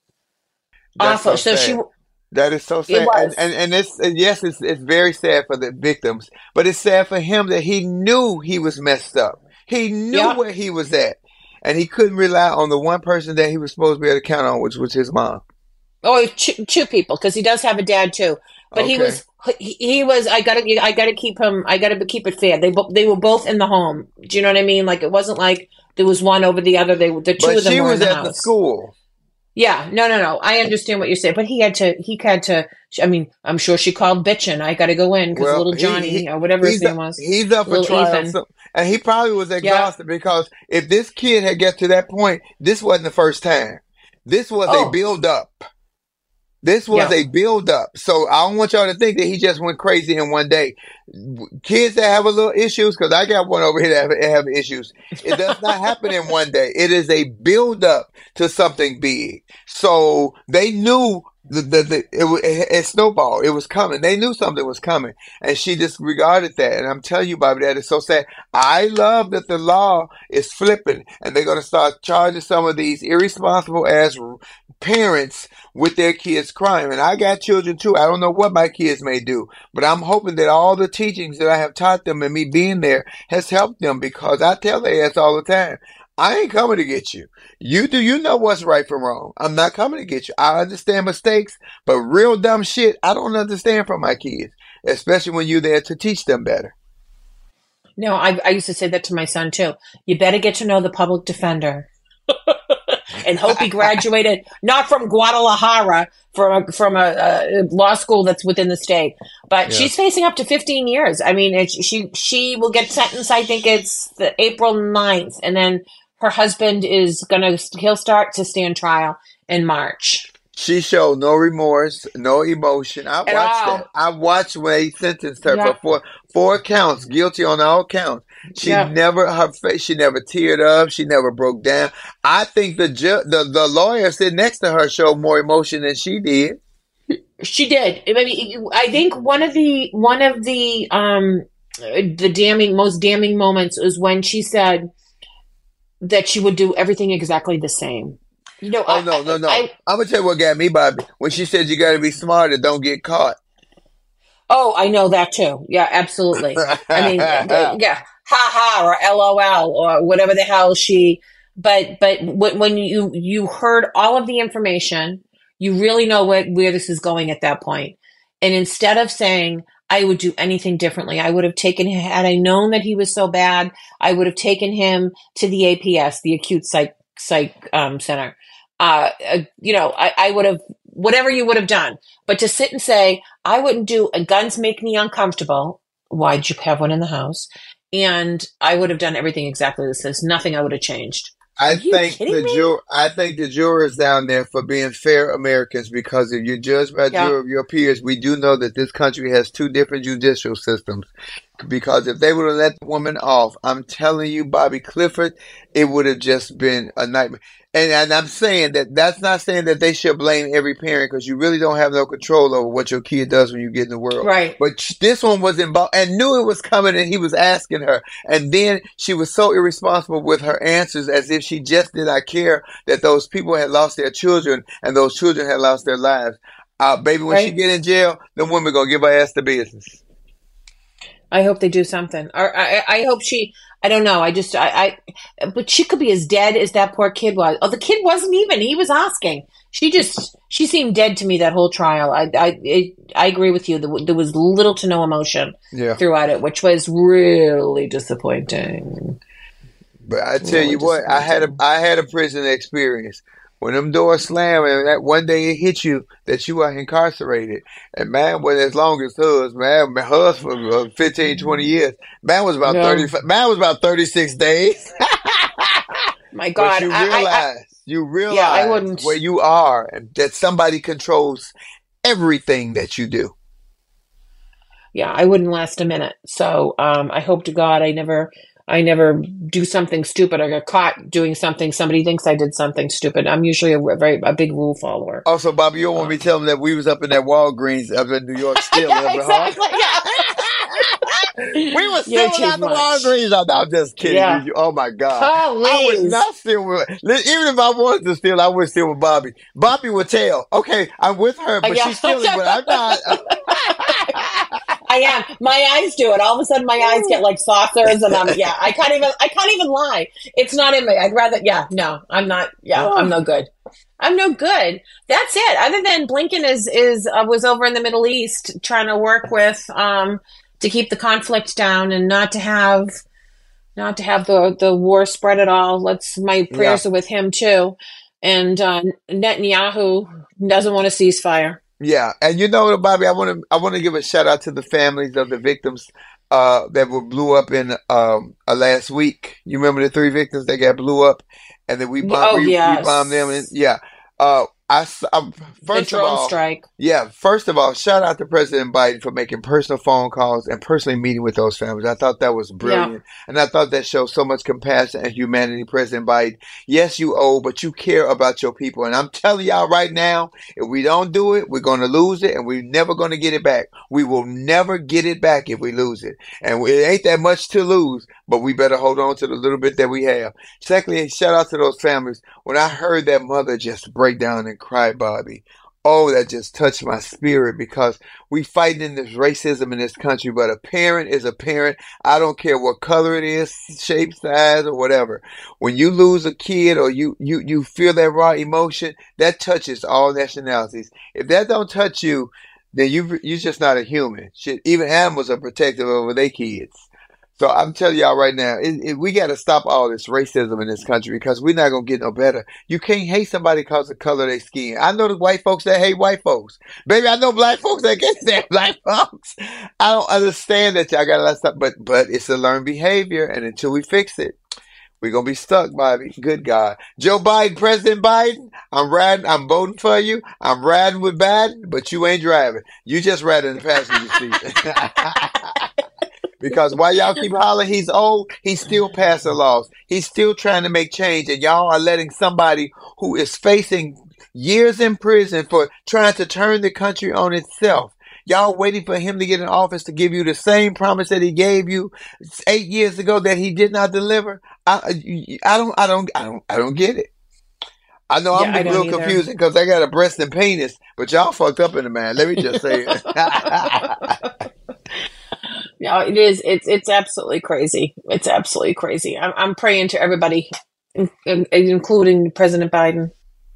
That's Awful. So, so she. That is so sad. And, and and it's and yes, it's it's very sad for the victims, but it's sad for him that he knew he was messed up. He knew yeah. where he was at, and he couldn't rely on the one person that he was supposed to be able to count on, which was his mom. Oh, two, two people, because he does have a dad too. But okay. he was, he, he was. I gotta, I gotta keep him. I gotta keep it fair. They, bo- they were both in the home. Do you know what I mean? Like it wasn't like there was one over the other. They, the two but of them she were was in the at house. the school. Yeah, no, no, no. I understand what you're saying, but he had to. He had to. I mean, I'm sure she called bitching. I got to go in because well, little Johnny he, he, or whatever his name was. He's up for trial, so, and he probably was exhausted yeah. because if this kid had get to that point, this wasn't the first time. This was oh. a build up. This was yeah. a build up. So I don't want y'all to think that he just went crazy in one day. Kids that have a little issues, because I got one over here that have, have issues. It does not happen in one day. It is a build up to something big. So they knew The, the, the, it, wa- it, it snowballed. It was coming. They knew something was coming, and she disregarded that. And I'm telling you, Bobby, that is so sad. I love that the law is flipping, and they're going to start charging some of these irresponsible ass r- parents with their kids' crime. And I got children too. I don't know what my kids may do, but I'm hoping that all the teachings that I have taught them and me being there has helped them, because I tell their ass all the time, I ain't coming to get you. You do you know what's right from wrong. I'm not coming to get you. I understand mistakes, but real dumb shit, I don't understand from my kids, especially when you're there to teach them better. No, I, I used to say that to my son too. You better get to know the public defender. And hope he graduated not from Guadalajara, from a, from a, a law school that's within the state, but Yeah. she's facing up to fifteen years. I mean, it, she she will get sentenced. I think it's the April ninth, and then her husband is gonna he'll start to stand trial in March. She showed no remorse, no emotion. I At watched all. that. I watched when they sentenced her Yeah. for four four counts, guilty on all counts. She Yeah. never her face. She never teared up. She never broke down. I think the ju- the the lawyer sitting next to her showed more emotion than she did. She did. I mean, I think one of the one of the um the damning most damning moments was when she said that she would do everything exactly the same. You know, Oh I, no, no, no! I, I, am gonna tell you what got me, Bobby. When she said you got to be smarter, don't get caught. oh, I know that too. Yeah, absolutely. I mean, uh, yeah, ha ha, or LOL, or whatever the hell she. But but when when you you heard all of the information, you really know where where this is going at that point. And instead of saying, I would do anything differently, I would have taken him, had I known that he was so bad, I would have taken him to the A P S, the acute psych psych um, center. Uh, uh, you know, I, I would have, whatever you would have done. But to sit and say, I wouldn't do, uh, guns make me uncomfortable. Why'd you have one in the house? And I would have done everything exactly the same. There's nothing I would have changed. I Are you thank kidding the me? jur- I thank the jurors down there for being fair Americans, because if you're judged by Yeah. juror of your peers, we do know that this country has two different judicial systems. Because if they would have let the woman off, I'm telling you, Bobby Clifford, it would have just been a nightmare. And, and I'm saying that that's not saying that they should blame every parent, because you really don't have no control over what your kid does when you get in the world. Right. But sh- this one was involved and knew it was coming, and he was asking her. And then she was so irresponsible with her answers, as if she just did not care that those people had lost their children and those children had lost their lives. Uh, baby, when she Right. get in jail, the women gonna give her ass the business. I hope they do something. Or I, I hope she, I don't know. I just, I, I, but she could be as dead as that poor kid was. Oh, the kid wasn't even, he was asking. She just, she seemed dead to me that whole trial. I, I, it, I agree with you. There, there was little to no emotion Yeah. throughout it, which was really disappointing. But I tell Really you what, I had a I had a prison experience. When them doors slam and that one day it hit you that you are incarcerated. And man was as long as hers, man, hers for uh, fifteen, twenty years. Man was about Yeah. thirty man was about thirty-six days. My God. But you I- I- I- realize, you realize Yeah, I wouldn't- where you are, and that somebody controls everything that you do. yeah, I wouldn't last a minute. So um, I hope to God I never, I never do something stupid or get caught doing something. Somebody thinks I did something stupid. I'm usually a very a big rule follower. Also, Bobby, you don't want me to tell them that we was up in that Walgreens up in New York still. Yeah, living hard. exactly. We were You're stealing too out the much. Walgreens. I'm, I'm just kidding Yeah. you. Oh my God. I would Please. not steal with, even if I wanted to steal, I would steal with Bobby. Bobby would tell, okay, I'm with her, but Uh, yeah. she's stealing, but I'm not. I am. My eyes do it. All of a sudden, my eyes get like saucers, and I'm yeah. I can't even. I can't even lie. It's not in me. I'd rather. Yeah. No, I'm not. Yeah, I'm no good. I'm no good. That's it. Other than Blinken is is uh, was over in the Middle East trying to work with um to keep the conflict down and not to have not to have the the war spread at all. Let's. My prayers Yeah. are with him too. And uh, Netanyahu doesn't want a ceasefire. Yeah, and you know, Bobby, I want to I want to give a shout out to the families of the victims uh, that were blew up in um, uh, last week. You remember the three victims that got blew up, and then we bombed, Oh, we, yes. we bombed them. And, yeah, uh, I, I first the of drone all, strike. Yeah, first of all, shout out to President Biden for making personal phone calls and personally meeting with those families. I thought that was brilliant. Yeah. And I thought that showed so much compassion and humanity, President Biden. Yes, you old, but you care about your people. And I'm telling y'all right now, if we don't do it, we're going to lose it and we're never going to get it back. We will never get it back if we lose it. And it ain't that much to lose, but we better hold on to the little bit that we have. Secondly, shout out to those families. When I heard that mother just break down and cry, Bobby, oh, that just touched my spirit, because we fighting in this racism in this country, but a parent is a parent. I don't care what color it is, shape, size, or whatever. When you lose a kid or you, you, you feel that raw emotion, that touches all nationalities. If that don't touch you, then you, you're just not a human. Shit, even animals are protective over their kids. So I'm telling y'all right now, it, it, we got to stop all this racism in this country, because we're not going to get no better. You can't hate somebody because of the color of their skin. I know the white folks that hate white folks. Baby, I know black folks that can't stand black folks. I don't understand that y'all got to let stuff, but, but it's a learned behavior, and until we fix it, we're going to be stuck, Bobby. Good God. Joe Biden, President Biden, I'm riding, I'm voting for you. I'm riding with Biden, but you ain't driving. You just riding in the passenger seat. Because while y'all keep hollering he's old, he's still passing laws. He's still trying to make change. And y'all are letting somebody who is facing years in prison for trying to turn the country on itself. Y'all waiting for him to get in office to give you the same promise that he gave you eight years ago that he did not deliver. I, I don't, I don't, I don't, I don't get it. I know I'm yeah, a little confusing because I got a breast and penis, but y'all fucked up in the man. Let me just say it. Yeah, it is. It's it's absolutely crazy. It's absolutely crazy. I'm I'm praying to everybody, in, in, including President Biden.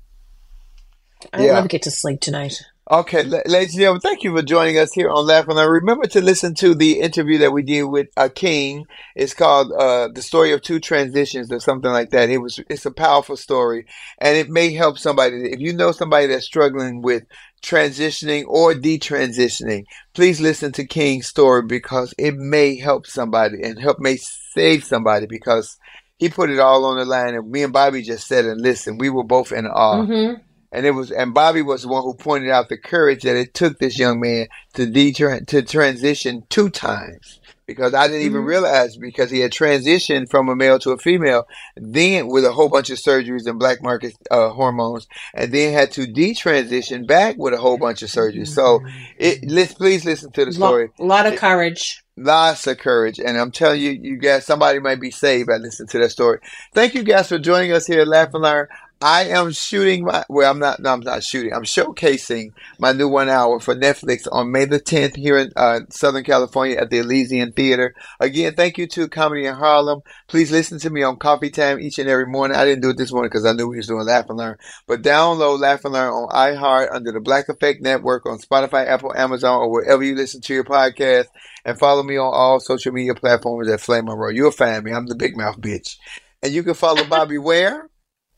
I'll yeah. never get to sleep tonight. Okay, ladies and gentlemen, thank you for joining us here on Laugh and Learn. Remember to listen to the interview that we did with uh, King. It's called uh, "The Story of Two Transitions" or something like that. It was. It's a powerful story, and it may help somebody. If you know somebody that's struggling with transitioning or detransitioning, please listen to King's story, because it may help somebody and help may save somebody, because he put it all on the line. And me and Bobby just said and listen, we were both in awe. Mm-hmm. And it was, and Bobby was the one who pointed out the courage that it took this young man to detran- to transition two times. Because I didn't even mm-hmm. realize, because he had transitioned from a male to a female, then with a whole bunch of surgeries and black market uh, hormones, and then had to detransition back with a whole bunch of surgeries. So, it, let's please listen to the story. A lot of courage. Lots of courage. And I'm telling you, you guys, somebody might be saved by listening to that story. Thank you guys for joining us here at Laugh and Learn. I am shooting my, well, I'm not, no, I'm not shooting. I'm showcasing my new one hour for Netflix on May the tenth here in uh, Southern California at the Elysian Theater. Again, thank you to Comedy in Harlem. Please listen to me on Coffee Time each and every morning. I didn't do it this morning because I knew we was doing Laugh and Learn. But download Laugh and Learn on iHeart under the Black Effect Network on Spotify, Apple, Amazon, or wherever you listen to your podcast. And follow me on all social media platforms at Flame Monroe. You'll find me. I'm the big mouth bitch. And you can follow Bobby where?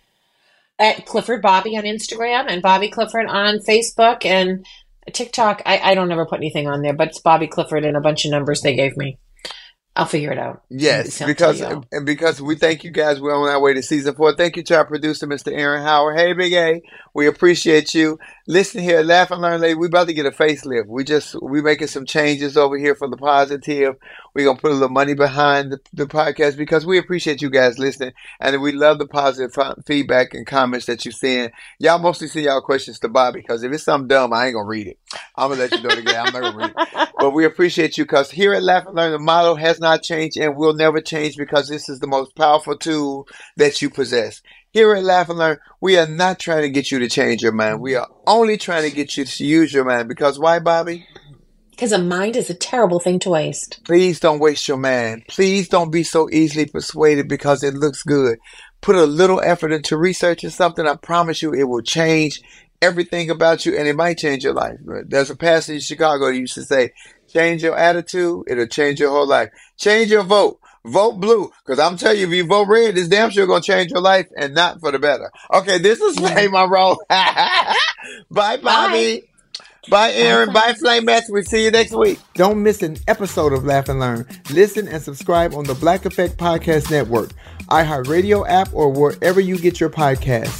At Clifford Bobby on Instagram and Bobby Clifford on Facebook and TikTok. I, I don't ever put anything on there, but it's Bobby Clifford and a bunch of numbers they gave me. I'll figure it out. Yes, because and because we thank you guys. We're on our way to season four. Thank you to our producer, Mister Aaron Howard. Hey, Big A, we appreciate you. Listen here, Laugh and Learn, lady. We about to get a facelift. We just we making some changes over here for the positive. We're gonna put a little money behind the, the podcast because we appreciate you guys listening, and we love the positive f- feedback and comments that you send. Y'all mostly send y'all questions to Bobby, because if it's something dumb, I ain't gonna read it. I'm gonna let you know it again. I'm not gonna read it. But we appreciate you, because here at Laugh and Learn, the motto has not changed and will never change, because this is the most powerful tool that you possess. Here at Laugh and Learn, we are not trying to get you to change your mind. We are only trying to get you to use your mind. Because why, Bobby? Because a mind is a terrible thing to waste. Please don't waste your mind. Please don't be so easily persuaded because it looks good. Put a little effort into researching something. I promise you it will change everything about you, and it might change your life. There's a pastor in Chicago that used to say, change your attitude, it'll change your whole life. Change your vote. Vote blue. Because I'm telling you, if you vote red, it's damn sure going to change your life, and not for the better. Okay, this is Flame Monroe. Bye, Bobby. Bye. Bye, Aaron. Bye, Flame Match. We'll see you next week. Don't miss an episode of Laugh and Learn. Listen and subscribe on the Black Effect Podcast Network, iHeartRadio app, or wherever you get your podcasts.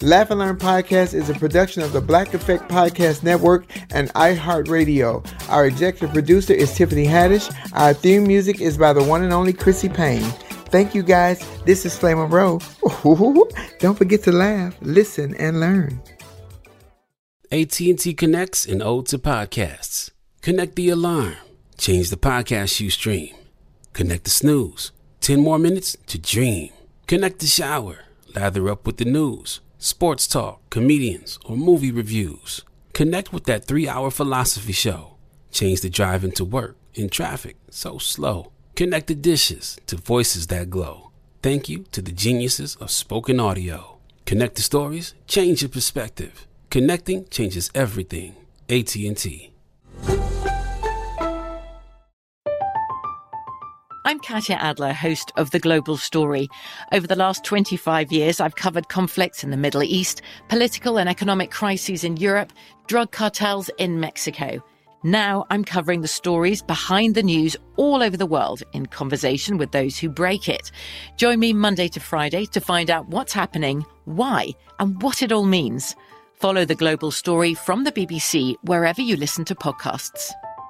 Laugh and Learn Podcast is a production of the Black Effect Podcast Network and iHeartRadio. Our executive producer is Tiffany Haddish. Our theme music is by the one and only Chrissy Payne. Thank you, guys. This is Flame Monroe. Don't forget to laugh, listen, and learn. A T and T connects an ode to podcasts. Connect the alarm. Change the podcast you stream. Connect the snooze. ten more minutes to dream. Connect the shower. Lather up with the news, sports talk, comedians, or movie reviews. Connect with that three-hour philosophy show. Change the drive into work in traffic so slow. Connect the dishes to voices that glow. Thank you to the geniuses of spoken audio. Connect the stories, change your perspective. Connecting changes everything. A T and T. I'm Katya Adler, host of The Global Story. Over the last twenty-five years, I've covered conflicts in the Middle East, political and economic crises in Europe, drug cartels in Mexico. Now I'm covering the stories behind the news all over the world in conversation with those who break it. Join me Monday to Friday to find out what's happening, why, and what it all means. Follow The Global Story from the B B C wherever you listen to podcasts.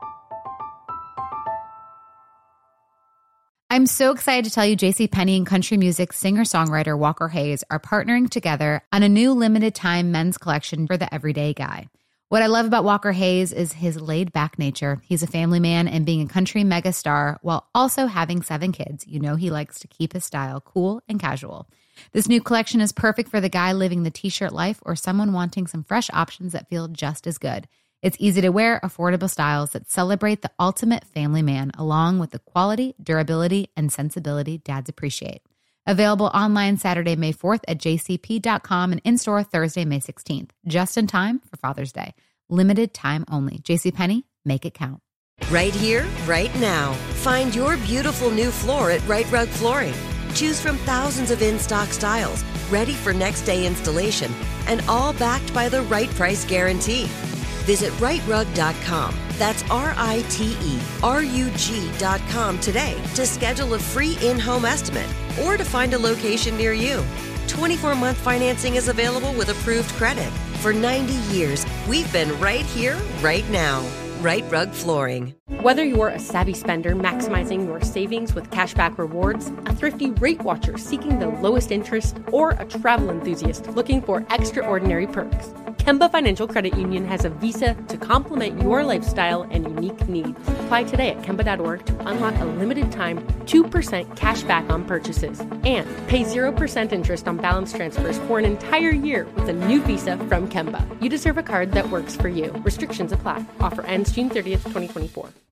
I'm so excited to tell you JCPenney and country music singer-songwriter Walker Hayes are partnering together on a new limited-time men's collection for the everyday guy. What I love about Walker Hayes is his laid-back nature. He's a family man, and being a country megastar while also having seven kids, you know he likes to keep his style cool and casual. This new collection is perfect for the guy living the t-shirt life or someone wanting some fresh options that feel just as good. It's easy to wear, affordable styles that celebrate the ultimate family man, along with the quality, durability, and sensibility dads appreciate. Available online Saturday, May fourth at j c p dot com and in-store Thursday, May sixteenth. Just in time for Father's Day. Limited time only. JCPenney, make it count. Right here, right now. Find your beautiful new floor at Right Rug Flooring. Choose from thousands of in-stock styles, ready for next day installation, and all backed by the right price guarantee. Visit right rug dot com. That's R I T E R U G dot com today to schedule a free in-home estimate or to find a location near you. twenty-four month financing is available with approved credit. For ninety years, we've been right here, right now. Right Rug Flooring. Whether you're a savvy spender maximizing your savings with cashback rewards, a thrifty rate watcher seeking the lowest interest, or a travel enthusiast looking for extraordinary perks, Kemba Financial Credit Union has a visa to complement your lifestyle and unique needs. Apply today at kemba dot org to unlock a limited time two percent cash back on purchases and pay zero percent interest on balance transfers for an entire year with a new visa from Kemba. You deserve a card that works for you. Restrictions apply. Offer ends June thirtieth, twenty twenty-four.